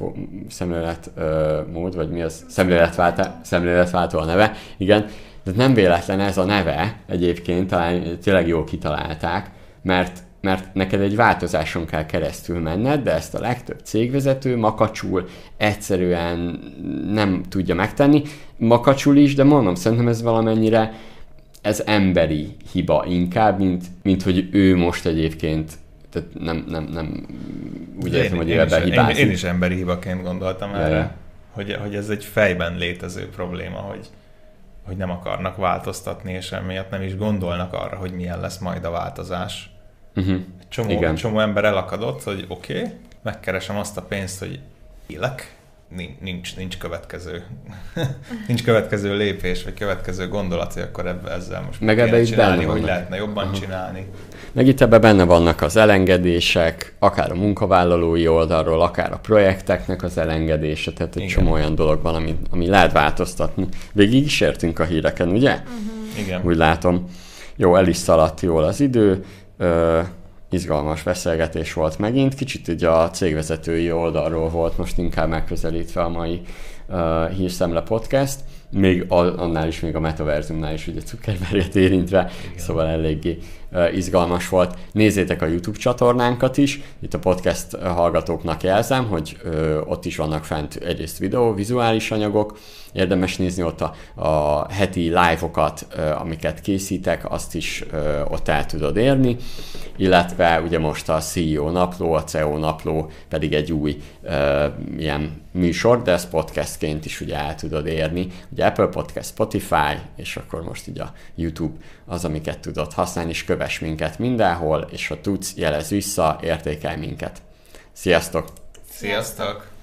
szemléletmód, vagy mi az? Szemléletváltá, szemléletváltó a neve, igen, de nem véletlen ez a neve egyébként, talán tényleg jól kitalálták, mert mert neked egy változáson kell keresztül menned, de ezt a legtöbb cégvezető makacsul egyszerűen nem tudja megtenni. Makacsul is, de mondom, szerintem ez valamennyire ez emberi hiba inkább, mint, mint hogy ő most egyébként, tehát nem, nem, nem úgy értem, hogy ebben hibázik. Én, én is emberi hibaként gondoltam ja, erre, ja. Hogy, hogy ez egy fejben létező probléma, hogy, hogy nem akarnak változtatni, és emiatt nem is gondolnak arra, hogy milyen lesz majd a változás. Uh-huh. Csomó, csomó ember elakadott, hogy oké, okay, megkeresem azt a pénzt, hogy élek, nincs, nincs következő nincs következő lépés, vagy következő gondolat, hogy akkor ebbe, ezzel most meg ebbe is csinálni, hogy vannak. Lehetne jobban uh-huh. csinálni. Meg itt ebben benne vannak az elengedések, akár a munkavállalói oldalról, akár a projekteknek az elengedése, tehát egy Igen. csomó olyan dolog van, ami, ami lehet változtatni. Végig is értünk a híreken, ugye? Uh-huh. Igen. Úgy látom. Jó, el is szaladt jól az idő. Ö, izgalmas beszélgetés volt megint, kicsit ugye a cégvezetői oldalról volt most inkább megközelítve a mai uh, Hírszemle podcast, még a, annál is, még a Metaverzumnál is ugye Zuckerberget érintve, Igen. szóval eléggé uh, izgalmas volt. Nézzétek a YouTube csatornánkat is, itt a podcast hallgatóknak jelzem, hogy uh, ott is vannak fent egyrészt videó, vizuális anyagok, érdemes nézni ott a, a heti live-okat, uh, amiket készítek, azt is uh, ott el tudod érni, illetve ugye most a C E O napló, a C E O napló pedig egy új uh, ilyen műsor, de ezt podcastként is ugye el tudod érni. Ugye Apple Podcast, Spotify, és akkor most ugye a YouTube az, amiket tudod használni, és kövess minket mindenhol, és ha tudsz, jelezz vissza, értékelj minket. Sziasztok! Sziasztok!